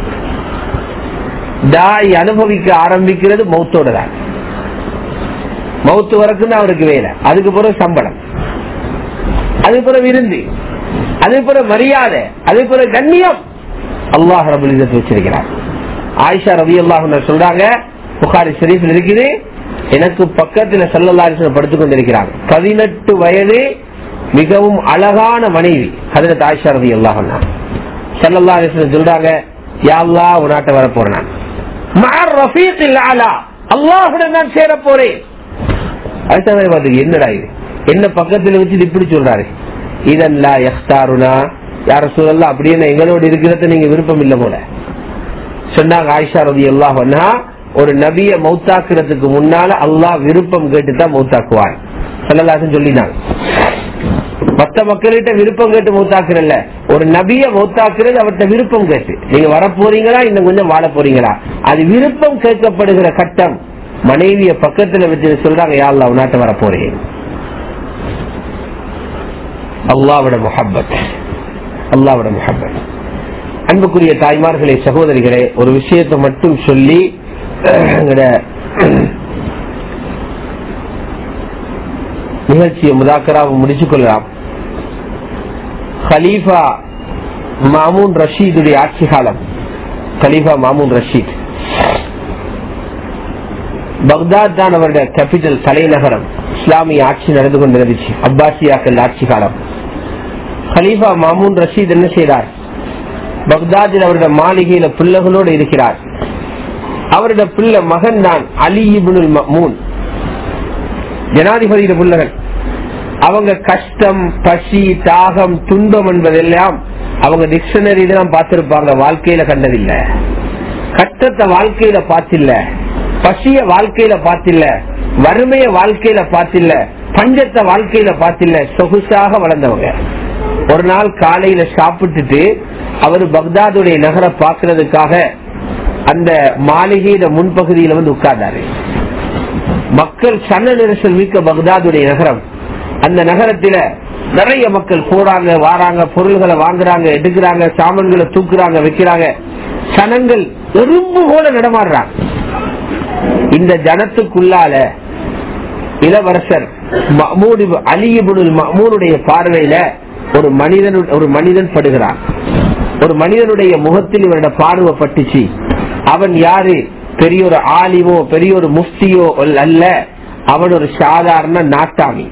தாய் அனுபவிக்க ஆரம்பிக்கிறது மௌத்தோட தான். மௌத்து வரைக்கும் தான் அவருக்கு வேலை, அதுக்கு பிறகு சம்பளம், அதுக்கு பிறகு விருந்து, அதுக்கு பிறகு மரியாதை, அதுக்கு பிறகு கண்ணியம் அல்லாஹ் ரப்பல் இஸ்ஸத் வச்சிருக்கிறார். ஆயிஷா ரலியல்லாஹு அன்ஹா சொல்றாங்க, புகாரி ஷரீஃப்ல இருக்குது, எனக்கு பக்கத்துல ஸல்லல்லாஹு அலைஹி வஸல்லம் படுத்துக் கொண்டிருக்கிறாங்க. பதினெட்டு வயது மிகவும் அழகான மனைவி ஹஜ்ரத் ஆயிஷா ரலியல்லாஹு அன்ஹா. ஸல்லல்லாஹு அலைஹி வஸல்லம் சொல்றாங்க, யா அல்லாஹ் உன்னாட்ட வர போறேன், நான் மஅர் ரஃபீகில் அலா, அல்லாஹ்வுடன் நான் சேர போறேன். ஆயிஷா பாத்து என்னடா இது, என்ன பக்கத்துல வச்சு இப்படி சொல்றாரு. இதன் லா யக்தாருனா யா ரசூலல்லாஹ், அப்படியே எங்களோட இருக்கிறத நீங்க விருப்பம் இல்ல போல சொன்னாங்க. ஆயிஷா ரலியல்லாஹு அன்ஹா, ஒரு நபியை மௌத்தாக்குறதுக்கு முன்னால அல்லாஹ் விருப்பம் கேட்டுதான் மௌத்தாக்குவான் ஸல்லல்லாஹு அலைஹி வஸல்லம் சொல்லினாங்க. மற்ற மக்கள்கிட்ட விருப்பம் கேட்டு மௌத்தாக்குறல்ல, ஒரு நபியை மௌத்தாக்குறது அவர்கிட்ட விருப்பம் கேட்டு, நீங்க வர போறீங்களா, இன்னும் கொஞ்சம் வாழ போறீங்களா, அது விருப்பம் கேட்கப்படுகிற கட்டம். மனைவிய பக்கத்துல வச்சு சொல்றாங்க, யா அல்லாஹ் உன்னாட்ட வர போறேன். அல்லாஹ்வோட முஹப்பத், அல்லாஹ்வோட முஹப்பத். அன்புக்குரிய தாய்மார்களே, சகோதரிகளே, ஒரு விஷயத்தை மட்டும் சொல்லி நிகழ்ச்சியை முதாக்கராவை முடிச்சுக் கொள்ளலாம். கலீஃபா மாமூன் ரஷீதுடைய ஆட்சி காலம். கலீஃபா மாமூன் ரஷீத் பக்தாத் தான் அவருடைய கேபிட்டல், தலைநகரம். இஸ்லாமிய ஆட்சி நடந்து கொண்டிருந்துச்சு, அப்பாசியாக்கள் ஆட்சி காலம். கலீஃபா மாமூன் ரஷீத் என்ன செய்தார்? பக்தாதில் அவருடைய மாளிகையில பிள்ளைகளோடு இருக்கிறார். அவருடைய பிள்ளை மகன் தான் அலி இப்னுல் மஅமூன், ஜனாதிபதியின் பிள்ளைகள். அவங்க கஷ்டம், பசி, தாகம், துன்பம் என்பதெல்லாம் அவங்க டிக்ஷனரி தான் பார்த்திருப்பாங்க, வாழ்க்கையில கண்டதில்லை. கஷ்டத்தை வாழ்க்கையில பார்த்தில்ல, பசிய வாழ்க்கையில பார்த்தில்ல, வறுமைய வாழ்க்கையில பார்த்தில்ல, பஞ்சத்தை வாழ்க்கையில பார்த்தில்ல. சொகுசாக வளர்ந்தவங்க. ஒரு நாள் காலையில சாப்பிட்டுட்டு அவரு பக்தாதுடைய நகரை பார்க்கறதுக்காக அந்த மாளிகையில முன்பகுதியில வந்து உட்கார்ந்தாரு. மக்கள் சன்ன நெரிசல் மிக்க பக்தாதுடைய நகரம். அந்த நகரத்தில நிறைய மக்கள் போறாங்க, வாராங்க, பொருள்களை வாங்குறாங்க, எடுக்கிறாங்க, சாமான்களை தூக்குறாங்க, வைக்கிறாங்க. சனங்கள் எறும்பு போல நடமாடுறாங்க. இந்த ஜனத்துக்குள்ளால இளவரசர் அலி இப்னுல் மஅமூனுடைய பார்வையில ஒரு மனிதன் ஒரு மனிதன் படுகிறான். ஒரு மனிதனுடைய முகத்தில் இவருடைய பார்வை பட்டுச்சு. அவன் யாரு? பெரிய ஒரு ஆலிமோ பெரிய ஒரு முஃப்தியோ அல்ல, அவன் ஒரு சாதாரண நாட்டாமி,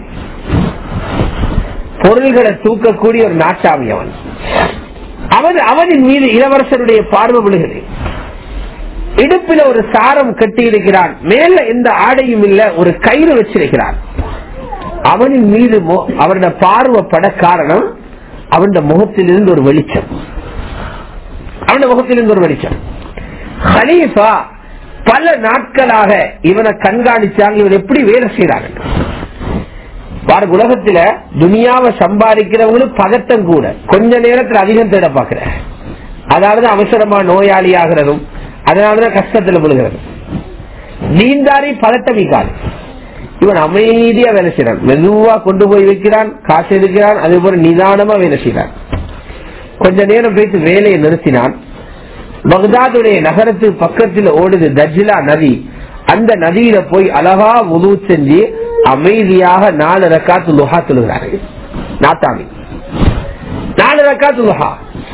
பொருள்களை தூக்கக்கூடிய ஒரு நாட்டாமி. அவன் அவன் அவனின் மீது இளவரசருடைய பார்வை விழுகிறது. இடுப்பில ஒரு சாரம் கட்டி இருக்கிறான், மேல எந்த ஆடையும் இல்ல, ஒரு கயிறு வச்சிருக்கிறான். அவனின் மீது அவருடைய பார்வை பட காரணம் அவனுடைய முகத்திலிருந்து ஒரு வெளிச்சம். அவனுடைய முகத்திலிருந்து ஒரு வெளிச்சம். கலீஃபா பல நாட்களாக இவனை கண்காணிச்சாங்க, இவன் எப்படி வேலை செய்யறாங்க. உலகத்துல துனியாவை சம்பாதிக்கிறவங்களும் பதட்டம் கூட கொஞ்ச நேரத்தில் அதிகம் தேட பாக்குற. அதாவது அவசரமா நோயாளி ஆகிறதும் அதனாலதான் கஷ்டத்துல விழுகிறது. நீந்தாரி பதட்டமிக்காது. இவன் அமைதியா வேலை செய்யறான், மெதுவா கொண்டு போய் வைக்கிறான், காசு எடுக்கிறான், அதே போல நிதானமா வேலை செய்யறான். கொஞ்ச நேரம் பேசி வேலையை நிறுத்தினான். பக்தாதுடைய நகரத்துக்கு பக்கத்தில் ஓடுது தஜ்லா நதி. அந்த நதியில போய் அழகா வுது செஞ்சு அமைதியாக நாலு ரக்காத்து லுஹா தொழுகிறாரு. நாத்தாமி நாலு ரக்காத்து லுஹா.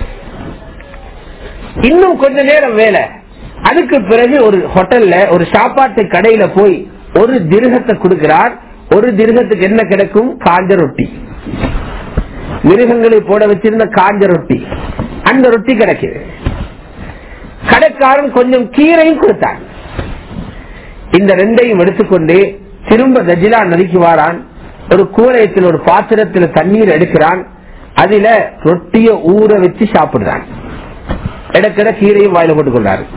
இன்னும் கொஞ்ச நேரம் வேலை. அதுக்கு பிறகு ஒரு ஹோட்டல்ல ஒரு சாப்பாட்டு கடையில போய் ஒரு திருகத்தை கொடுக்கிறார். ஒரு திருகத்துக்கு என்ன கிடைக்கும்? காஞ்ச ரொட்டி. மிருகங்களை போட வச்சிருந்த காஞ்ச ரொட்டி, அந்த ரொட்டி கிடைக்குது. கடைக்காரன் கொஞ்சம் கீரையும் கொடுத்தான். இந்த ரெண்டையும் எடுத்துக்கொண்டு திரும்ப தஜ்லா நதிக்கு வாரான். ஒரு கூரையத்தில் ஒரு பாத்திரத்தில் தண்ணீர் எடுக்கிறான். அதுல ரொட்டிய ஊற வச்சு சாப்பிடுறான். இடக்கிட கீரையும் வாயில போட்டுக் கொண்டாரு.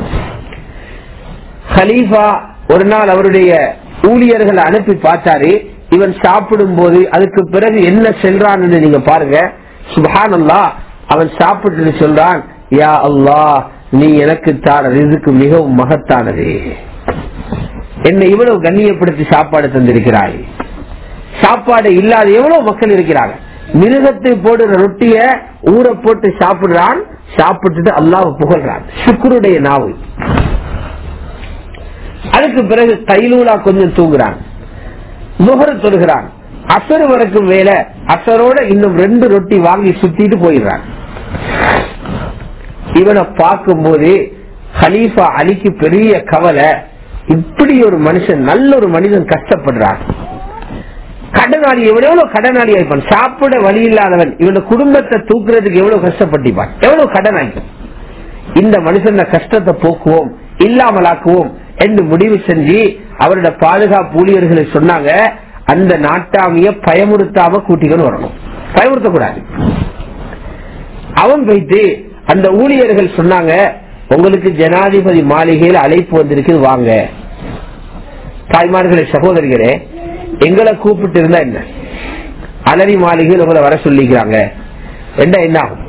கலீஃபா ஒரு நாள் அவருடைய ஊழியர்களை அனுப்பி பார்த்தாரு. இவன் சாப்பிடும் போது அதுக்கு பிறகு என்ன செல்றான் நீங்க பாருங்க. சுப்ஹானல்லாஹ், அவன் சாப்பிட்டு சொல்றான், யா அல்லாஹ், நீ எனக்கு தார ரிஸ்க் மிகவும் மகத்தானது. என்னை இவ்வளவு கண்ணியப்படுத்தி சாப்பாடு தந்திருக்கிறாய். சாப்பாடு இல்லாத எவ்வளவு மக்கள் இருக்கிறாங்க. மிருகத்தை போடுற ரொட்டிய ஊற போட்டு சாப்பிடுறான். சாப்பிட்டுட்டு அல்லாஹ் புகழ்றான். சுக்ருடைய நாவு. அதுக்கு பிறகு கைலூலா கொஞ்சம் தூங்குறான். நுகர தொடுகிறான். அசர் வரைக்கும் வேலை. அசரோட இன்னும் ரெண்டு ரொட்டி வாங்கி சுத்திட்டு போயிடுறான். இவனை பார்க்கும் போது கலீஃபா அலிக்கு பெரிய கவலை. இப்படி ஒரு மனுஷன், நல்ல ஒரு மனிதன் கஷ்டப்படுறான். கடனாளி எவ்வளவு கடனாளி ஆயிப்பான். சாப்பிட வழி இல்லாதவன். இவன குடும்பத்தை தூக்குறதுக்கு எவ்வளவு கஷ்டப்பட்டிப்பான், எவ்வளவு கடனாளி. இந்த மனுஷன் கஷ்டத்தை போக்குவோம், இல்லாமலாக்குவோம் என்று முடிவு செஞ்சு அவருடைய பாதுகாப்பு ஊழியர்களை சொன்னாங்க, அந்த நாட்டாமிய பயமுறுத்தாம கூட்டிக்கணும் வரணும், பயமுறுத்தக்கூடாது. அவன் வைத்து அந்த ஊழியர்கள் சொன்னாங்க, உங்களுக்கு ஜனாதிபதி மாளிகையில் அழைப்பு வந்திருக்கு, வாங்க. தாய்மார்களே, சகோதரிகளே, எங்களை கூப்பிட்டு இருந்தா என்ன, அலரி மாளிகையில் உங்களை வர சொல்லிக்கிறாங்க என்ன என்ன ஆகும்?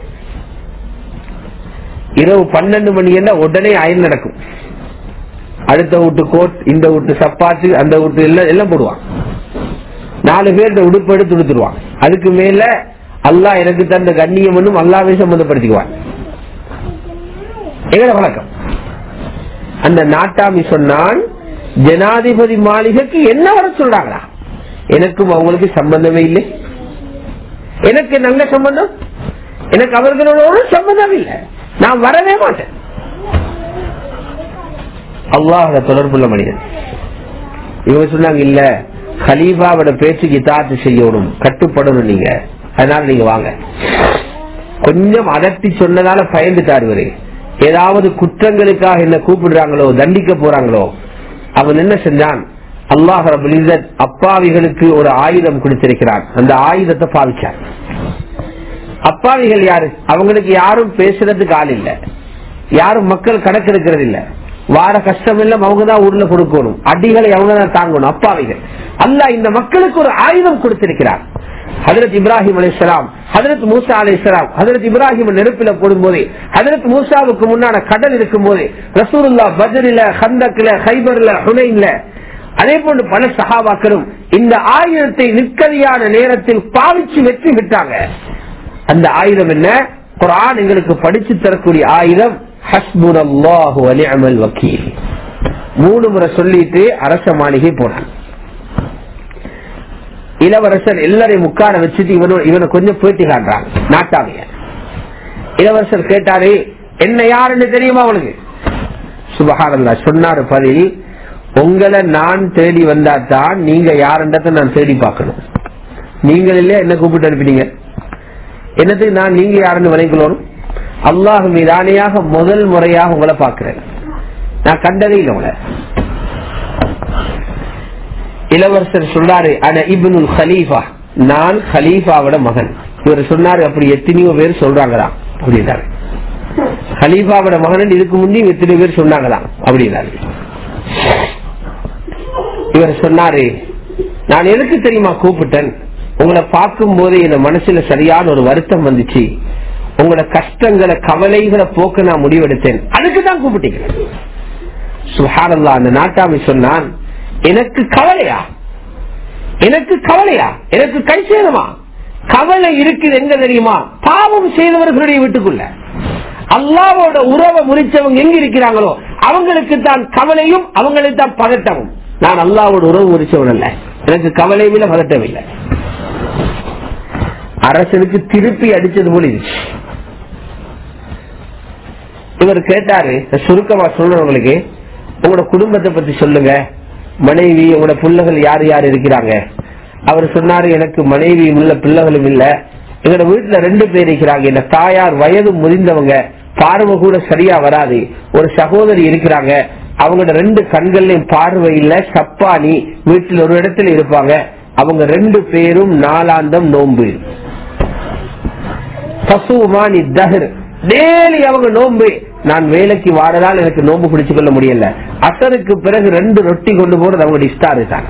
இரவு பன்னெண்டு மணி என்ன உடனே அயல் நடக்கும். அடுத்த வீட்டு கோட், இந்த வீட்டு சப்பாத்து, அந்த வீட்டு எல்லாம் எல்லாம் போடுவான். நாலு பேர்த்த உடுப்பு எடுத்து உடுத்துருவான். அதுக்கு மேல அல்லாஹ் எனக்கு தந்த கண்ணியம் அல்லாவே சம்பந்தப்படுத்திக்குவான். எங்கட வழக்கம். அந்த நாட்டாமி சொன்னான், ஜனாதிபதி மாளிகைக்கு என்ன வர சொல்றாங்களா? எனக்கும் அவங்களுக்கு சம்பந்தமே இல்லை. எனக்கு நல்ல சம்பந்தம், எனக்கு அவர்களோட ஒரு சம்பந்தம் இல்லை, நான் வரவே மாட்டேன். அல்லாஹ் தொடர்புள்ள மனிதன். இவங்க சொன்னாங்க இல்ல, கலீஃபாவோட பேச்சுக்கு இத்தாத்து செய்யணும், கட்டுப்படணும் நீங்க, அதனால நீங்க வாங்க. கொஞ்சம் அதட்டி சொன்னதால பயந்துட்டாரு இவரு. ஏதாவது குற்றங்களுக்காக என்ன கூப்பிடுறாங்களோ, தண்டிக்க போறாங்களோ. அவன் என்ன செஞ்சான், அல்லாஹ் ரப்பல் இஸ்ஸத் அப்பாவிகளுக்கு ஒரு ஆயுதம் கொடுத்திருக்கிறான், அந்த ஆயுதத்தை பாவிச்சார். அப்பாவிகள் யாரு? அவங்களுக்கு யாரும் பேசுறதுக்கு ஆள் இல்ல, யாரும் மக்கள் கணக்கு இருக்கிறது இல்ல, வார கஷ்டம் எல்லாம் அவங்கதான் ஊர்ல கொடுக்கணும், அடிகளை அவங்கதான் தாங்கணும், அப்பாவிகள். அல்லாஹ் இந்த மக்களுக்கு ஒரு ஆயுதம் கொடுத்திருக்கிறார். ஹஜ்ரத் இப்ராஹிம் அலைஹிஸ்ஸலாம், ஹஜ்ரத் மூசா அலைஹிஸ்ஸலாம், ஹஜ்ரத் இப்ராஹிம் நெருப்பில போடும் போது, ஹஜ்ரத் மூசாவுக்கு முன்னான கடல் இருக்கும் போது, ரசூலுல்லாஹ் பத்ரில, ஹந்தக்ல, ஹைபர்ல, ஹுனைன்ல, அதே போன்று பல சஹாபாக்களும் இந்த ஆயுதத்தை நிற்கதியான நேரத்தில் பாவிச்சு வெற்றி பெற்றாங்க. அந்த ஆயுதம் என்ன? குர்ஆன் எங்களுக்கு படிச்சு தரக்கூடிய ஆயுதம் ஹஸ்புனல்லாஹு வ நிஅமல் வக்கீல். மூணு முறை சொல்லிட்டு அரச மாளிகை போனான். இளவரசர் எல்லாரையும் உட்கார வச்சுட்டு இவனோட இவனை கொஞ்சம் பேட்டி காட்டுறாங்க நாட்டாமைய. இளவரசர் கேட்டாரு, என்ன யாருன்னு தெரியுமா அவனுக்கு? சுபஹானல்லாஹ் சொன்னாரு பதில், உங்களை நான் தேடி வந்தாதான் நீங்க யாருன்றத நான் தேடி பார்க்கணும். நீங்கள் இல்லையா என்ன கூப்பிட்டு அனுப்பினீங்க, என்னத்துக்கு நான் நீங்க யாருன்னு விளைக்கணும்? அல்லாஹ் மீதானையாக முதல் முறையாக உங்களை பார்க்கிறேன், நான் கண்டதே இல்லை உங்களை. இளவரசர் சொல்றாரு, அன இப்னுல் கலீஃபா, நான் கலீஃபாவோட மகன். இவர் சொன்னாரு, அப்படி எத்தனையோ பேர் சொல்றாங்கதான் அப்படின்னாரு. கலீஃபாவோட மகன் இதுக்கு முன்னே எத்தனை பேர் சொன்னாங்கதான் அப்படின்னாரு. இவர் சொன்னாரு, நான் எதுக்கு தெரியுமா கூப்பிட்டேன், உங்களை பார்க்கும் போது என் மனசுல சரியான ஒரு வருத்தம் வந்துச்சு, உங்களோட கஷ்டங்களை கவலைகளை போக்க நான் முடிவெடுத்தேன், அதுக்குதான் கூப்பிட்டீங்க. சுப்ஹானல்லாஹ். அந்த நாட்டாமி சொன்னான், எனக்கு கவலையா, எனக்கு கவலையா, எனக்கு கை சேதமா? கவலை இருக்குது எங்க தெரியுமா? பாவம் செய்தவர்களுடைய வீட்டுக்குள்ள. அல்லாஹ்வோட உறவை முறிச்சவங்க எங்க இருக்கிறாங்களோ அவங்களுக்கு தான் கவலையும், அவங்களுக்கு தான் பதட்டமும். நான் அல்லாஹ்வோட உறவு முறிச்சவன் அல்ல, எனக்கு கவலையும் இல்லை, பதட்டம் இல்லை. அரசனுக்கு திருப்பி அடிச்சது போல இருந்துச்சு. இவர் கேட்டாரு, சுருக்கமா சொல்றவங்களுக்கு, உங்களோட குடும்பத்தை பத்தி சொல்லுங்க, மனைவி, உங்களோட பிள்ளைகள் யார் யார் இருக்கிறாங்க? அவர் சொன்னாரு, எனக்கு மனைவியும் இல்ல, பிள்ளைகளும் இல்ல, எங்களோட வீட்டுல ரெண்டு பேர் இருக்கிறாங்க, இந்த தாயார் வயது முதிர்ந்தவங்க, பார்வை கூட சரியா வராது, ஒரு சகோதரி இருக்கிறாங்க, அவங்களோட ரெண்டு கண்கள்லயும் பார்வை இல்ல, சப்பானி, வீட்டில் ஒரு இடத்துல இருப்பாங்க, அவங்க ரெண்டு பேரும் நாலாந்தம் நோன்பு, பசுமானி தஹர், டெய்லி அவங்க நோன்பு. நான் வேலைக்கு வாரதால் எனக்கு நோன்பு பிடிச்சு கொள்ள முடியல, அசருக்கு பிறகு ரெண்டு ரொட்டி கொண்டு போறது அவங்க இஷ்டாரு தான்.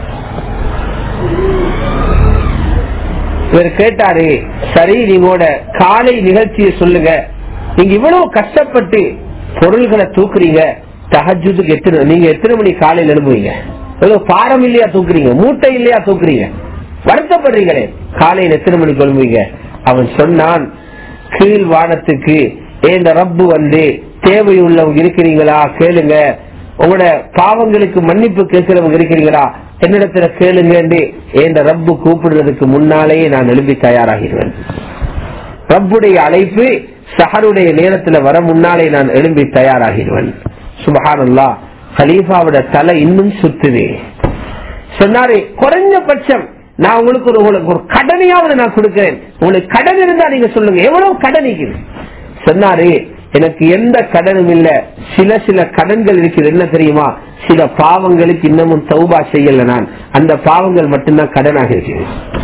இவர் கேட்டாரு, சரி நீங்களோட காலை நிகழ்ச்சியை சொல்லுங்க, நீங்க இவ்வளவு கஷ்டப்பட்டு பொருள்களை தூக்குறீங்க, தஹஜ்ஜுதுக்கு எத்தனை நீங்க எத்தனை மணி காலையில் எழுப்புவீங்க? பாரம் இல்லையா தூக்குறீங்க, மூட்டை இல்லையா தூக்குறீங்க, வருத்தப்படுறீங்களே, காலையில் எத்தனை மணிக்கு எழுப்புவீங்க? அவன் சொன்னான், கீழ் வானத்துக்கு ஏந்த ரப்பு வந்து தேவையுள்ளவங்க இருக்கிறீங்களா கேளுங்க, உங்களோட பாவங்களுக்கு மன்னிப்பு கேட்கிறவங்க இருக்கிறீங்களா என்னிடத்துல கேளுங்க, ஏந்த ரப்பு கூப்பிடுறதுக்கு முன்னாலேயே நான் எழுப்பி தயாராகிடுவேன். ரப்புடைய அழைப்பு சஹருடைய நேரத்துல வர முன்னாலே நான் எழும்பி தயாராகிடுவேன். சுப்ஹானல்லாஹ். கலீஃபாவோட தலை இன்னும் சுத்துது. சொன்னாரு, குறைஞ்சபட்சம் நான் உங்களுக்கு ஒரு ஒரு கடனையாவது நான் கொடுக்கிறேன், உங்களுக்கு கடன் இருந்தா நீங்க சொல்லுங்க, எவ்வளவு கடன் இருக்குது? சொன்னாரு, எனக்கு எந்த கடனும் இல்ல, சில சில கடன்கள் இருக்குது, என்ன தெரியுமா? சில பாவங்களுக்கு இன்னமும் தௌபா செய்யல, நான் அந்த பாவங்கள் மட்டும்தான் கடனாக இருக்குது.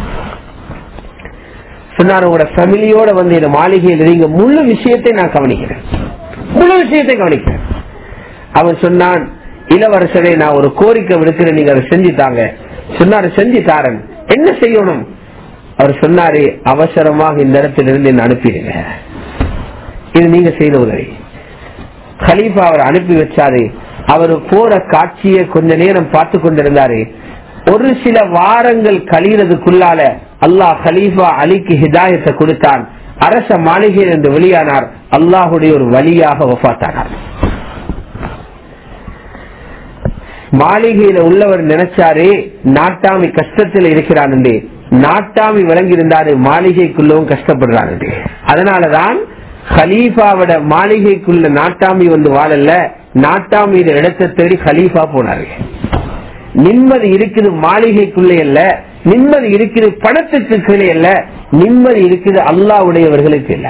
சொன்னாரு, உங்களோட ஃபேமிலியோட வந்து இந்த மாளிகையில் நீங்க முழு விஷயத்தை நான் கவனிக்கிறேன், முழு விஷயத்தை கவனிக்கிறேன். அவன் சொன்னான், இளவரசரை நான் ஒரு கோரிக்கை விடுக்கிறேன், நீங்க அதை செஞ்சு தாங்க. சொன்னாரு, செஞ்சு தாரன், என்ன செய்யணும்? அவர் சொன்னாரு, அவசரமாக இந்த இடத்திலிருந்து என்ன அனுப்பிடுங்க, இது நீங்க செய்த உதவி. கலீஃபா அவர் அனுப்பி வச்சாரு. அவர் போற காட்சியை கொஞ்ச நேரம் பார்த்து கொண்டிருந்தாரு. ஒரு சில வாரங்கள் கழியறதுக்குள்ளால அல்லாஹ் கலீஃபா அலிக்கு ஹிதாயத்தை கொடுத்தான். அரச மாளிகையில் இருந்து வெளியானார். அல்லாஹுடைய ஒரு வலியாக வஃபாத்தானார். மாளிகையில உள்ளவர் நினைச்சாரு, நாட்டாமி கஷ்டத்தில் இருக்கிறான் என்று. நாட்டாமி விளங்கி இருந்தாரு, மாளிகைக்குள்ளவும் கஷ்டப்படுறான் என்று. அதனாலதான் கலீஃபாவோட மாளிகைக்குள்ள நாட்டாமி வந்து வாழல, நாட்டாமியோட இடத்தை தேடி கலீஃபா போனாரு. நிம்மதி இருக்குது மாளிகைக்குள்ளே அல்ல, நிம்மதி இருக்குது பணத்துக்கு கீழே அல்ல, நிம்மதி இருக்குது அல்லாஹ்வுடையவர்களுக்கு இல்ல.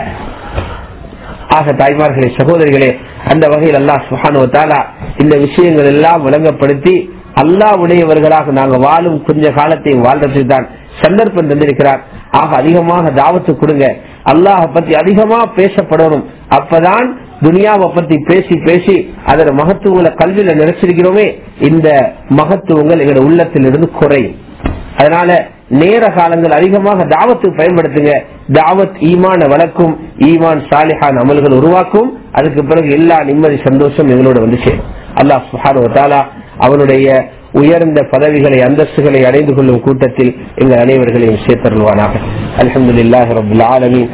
ஆக தாய்மார்களே, சகோதரிகளே, அந்த வகையில் அல்லாஹ் சுப்ஹானஹு வ தஆலா இந்த விஷயங்கள் எல்லாம் விளங்கப்படுத்தி அல்லாஹ்வுடையவர்களாக நாங்கள் வாழும் கொஞ்ச காலத்தையும் வாழ்றதுக்கு தான் சந்தர்ப்பம் தந்திருக்கிறார். ஆக அதிகமாக தாவத்து கொடுங்க, அல்லாஹ் பத்தி அதிகமா பேசப்படணும். அப்பதான் துனியாவை பத்தி பேசி பேசி அதோட மகத்துவங்களை கல்வியில நிறைச்சிருக்கிறோமே, இந்த மகத்துவங்கள் எங்களுடைய உள்ளத்தில் இருந்து குறையும். அதனால நேர காலங்கள் அதிகமாக தாவத்து பயன்படுத்துங்க. தாவத் ஈமான வளர்க்கும், ஈமான் சாலிஹான் அமல்கள் உருவாக்கும். அதுக்கு பிறகு எல்லா நிம்மதி சந்தோஷம் எங்களோட வந்து சேரும். அல்லாஹ் சுப்ஹானஹு வ தஆலா அவனுடைய உயர்ந்த பதவிகளை அந்தஸ்துகளை அடைந்து கொள்ளும் கூட்டத்தில் எங்கள் அனைவர்களையும் சேர்த்தருள்வானாக. அல்ஹம்துலில்லாஹி ரப்பில் ஆலமீன்.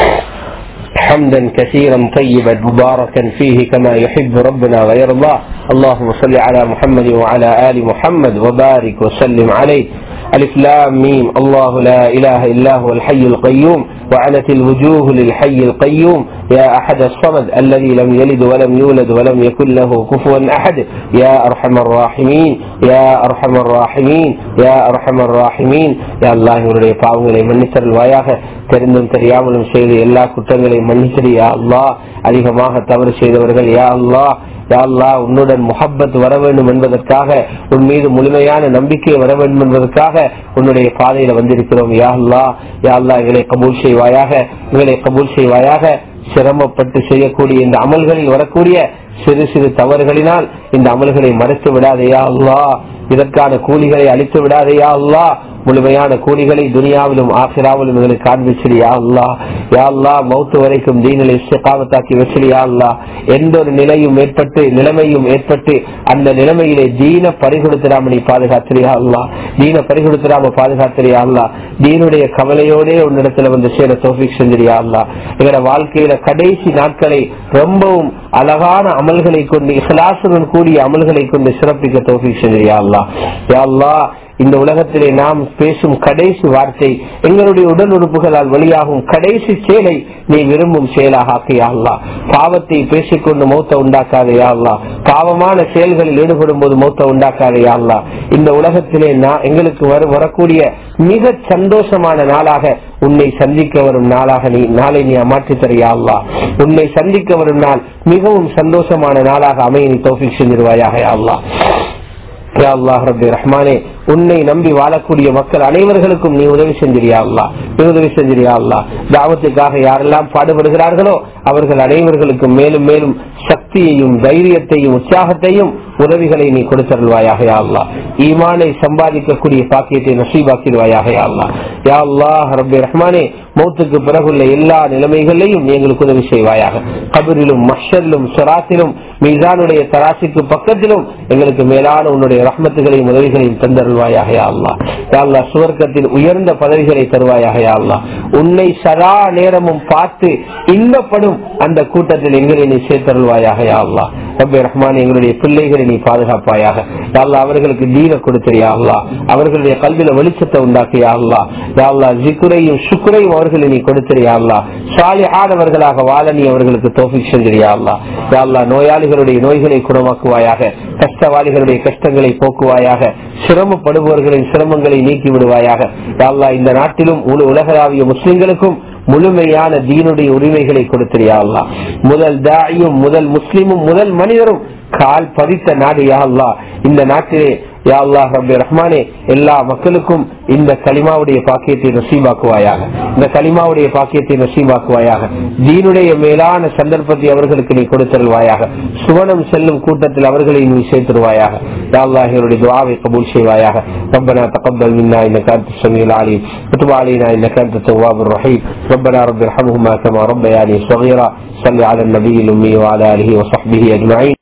حمدا كثيرا طيبا مباركا فيه كما يحب ربنا ويرضى. اللهم صل على محمد وعلى آل محمد وبارك وسلم عليه. ألف لام ميم. الله لا إله إلا هو الحي القيوم وعنت الوجوه للحي القيوم يا أحد الصمد الذي لم يلد ولم يولد ولم يكن له كفوا أحد يا أرحم الراحمين يا أرحم الراحمين يا أرحم الراحمين. يا الله உன்னுடைய பாவங்களை மன்னித்தருள்வாயாக. தெரிந்தும் தெரியாமலும் செய்த எல்லா குற்றங்களையும் மன்னித்தரு யா அல்லாஹ். அதிகமாக தவறு செய்தவர்கள் யா அல்லாஹ் யா அல்லாஹ் உன்னுடன் முஹப்பத் வர வேண்டும் என்பதற்காக, உன் மீது முழுமையான நம்பிக்கை வர வேண்டும் என்பதற்காக உன்னுடைய பாதையில வந்திருக்கிறோம் யா அல்லாஹ். யா அல்லாஹ் எங்களை கபூல் செய்வாயாக, எங்களை கபூல் செய்வாயாக. சிரமப்பட்டு செய்யக்கூடிய இந்த அமல்களில் வரக்கூடிய சிறு சிறு தவறுகளினால் இந்த அமல்களை மறைத்து விடாதையா அல்லாஹ். இதற்கான கூலிகளை அளித்து விடாதையா அல்லாஹ். முழுமையான கூலிகளை துனியாவிலும் ஆখিরাவிலும் எங்களுக்கு காண்பிச்சிரியா அல்லாஹ். யா அல்லாஹ் மௌத் வரைக்கும் தீனில் இஸ்திகாமத்தாக்கி வச்சிரியா அல்லாஹ். எந்த ஒரு நிலையும் ஏற்பட்டு நிலைமையும் ஏற்பட்டு அந்த நிலைமையிலே தீன பறிகொடுத்திராம நீ பாதுகாத்திரியா அல்லாஹ். தீன பறிகொடுத்திராம பாதுகாத்திரியா அல்லாஹ். தீனுடைய கவலையோடே உன்னிடத்துல வந்து சேர தௌஃபீக் செஞ்சிரியா அல்லாஹ். எங்களோட வாழ்க்கையில கடைசி நாட்களை ரொம்பவும் அழகான அமல்களை கொண்டு இஹ்லாசுடன் கூடிய அமல்களை கொண்டு சிறப்பிக்க தௌஃபீக் செஞ்சிரியா அல்லாஹ். யா அல்லாஹ் இந்த உலகத்திலே நாம் பேசும் கடைசி வார்த்தை, எங்களுடைய உடல் உறுப்புகளால் வெளியாகும் கடைசி செயலை நீ விரும்பும் செயலாக ஆக்கியா அல்லாஹ். பாவத்தை பேசிக்கொண்டு மௌத்த உண்டாக்காதையா அல்லாஹ். பாவமான செயல்களில் ஈடுபடும் போது மௌத்த உண்டாக்காதையா அல்லாஹ். இந்த உலகத்திலே நான் எங்களுக்கு வரக்கூடிய மிக சந்தோஷமான நாளாக உன்னை சந்திக்க வரும் நாளாக நீ நாளை நீ மாற்றி தரியா அல்லாஹ். உன்னை சந்திக்க வரும் நாள் மிகவும் சந்தோஷமான நாளாக அமைய நீ தௌஃபீக் செஞ்சிருவாயாக அல்லாஹ். யா அல்லாஹ் ரப்பி ரஹ்மானே, உன்னை நம்பி வாழக்கூடிய மக்கள் அனைவர்களுக்கும் நீ உதவி செஞ்சிரியா அல்லாஹ். நீ உதவி செஞ்சிரியா அல்லாஹ். தாவத்துக்காக யாரெல்லாம் பாடுபடுகிறார்களோ அவர்கள் அனைவர்களுக்கும் மேலும் மேலும் சக்தியையும் தைரியத்தையும் உற்சாகத்தையும் உதவிகளை நீ கொடுத்தருள்வாயாக யா அல்லாஹ். ஈமானை சம்பாதிக்கக்கூடிய பாக்கியத்தை நசீபாக்கிடுவாயாக யா அல்லாஹ். யா அல்லாஹ் ரப்பி ரஹ்மானே, மௌத்துக்கு பிறகுள்ள எல்லா நிலைமைகளையும் எங்களுக்கு உதவி செய்வாயாக. கபரிலும் மஹ்ஷரிலும் சிராத்திலும் மீசானுடைய தராசிக்கு பக்கத்திலும் எங்களுக்கு மேலான உன்னுடைய ரஹ்மத்துகளையும் உதவிகளையும் தந்தருள்வாயாக யா அல்லாஹ். யா அல்லாஹ் சுவர்க்கத்தில் உயர்ந்த பதவிகளை தருவாயாக யா அல்லாஹ். உன்னை சதா நேரமும் பார்த்து இன்பப்படும் அந்த கூட்டத்தில் எங்களை நீ சேர்த்தருள்வாயாக யா அல்லாஹ். ரப்பி ரஹ்மான், எங்களுடைய பிள்ளைகளை நீ பாதுகாப்பாயாக யா அல்லாஹ். அவர்களுக்கு தீன கொடுத்தியா அல்லாஹ். அவர்களுடைய கல்வியில வெளிச்சத்தை உண்டாக்கியா அல்லாஹ். யா அல்லாஹ் ஜிக்ரையும் சுக்ரையும் அவர்களை நீ கொடுத்தியா அல்லாஹ். சாலிஹானவர்களாக வாழ நீ அவர்களுக்கு தௌஃபீக் செஞ்சிரியா அல்லாஹ். யா அல்லாஹ் நோயாளிகளுடைய நோய்களை குணமாக்குவாயாக, கஷ்டவாளிகளுடைய கஷ்டங்களை போக்குவாயாக, சிரமப்படுபவர்களின் சிரமங்களை நீக்கி விடுவாயாக யா அல்லாஹ். இந்த நாட்டிலும் உலகளாவிய முஸ்லிம்களுக்கும் முழுமையான தீனுடைய உரிமைகளை கொடுத்தியா அல்லாஹ். முதல் தாயும் முதல் முஸ்லிமும் முதல் மனிதரும் கால் பதித்த நாடு யா அல்லாஹ். இந்த நாட்டிலே யா அல்லாஹ் ரப்பி ரஹ்மானே, எல்லா மக்களுக்கும் இந்த கலிமாவுடைய பாக்கியத்தை நசீபாக்குவாயாக, இந்த கலிமாவுடைய பாக்கியத்தை நசீபாக்குவாயாக. தீனுடைய மேலான சந்தர்ப்பத்தை அவர்களுக்கு நீ கொடுத்தருள்வாயாக. சுவனம் செல்லும் கூட்டத்தில் அவர்களை நீ சேர்த்துருவாயாக யா அல்லாஹ். என்னுடைய துஆவை கபூல் செய்வாயாக. ரப்பனா தகப்பல் மின்னா இன்னக அன்தஸ் ஸமீஉல் அலீம் வதுப் அலைனா இன்னக அன்தத் தவ்வாபுர் ரஹீம். ரப்பனா ரப்பி இர்ஹம்ஹுமா கமா ரப்பயானி ஸகீரா. ஸல்லி அலன் நபிய்யில் உம்மி வ அலா ஆலிஹி வ ஸஹ்பிஹி அஜ்மஈன்.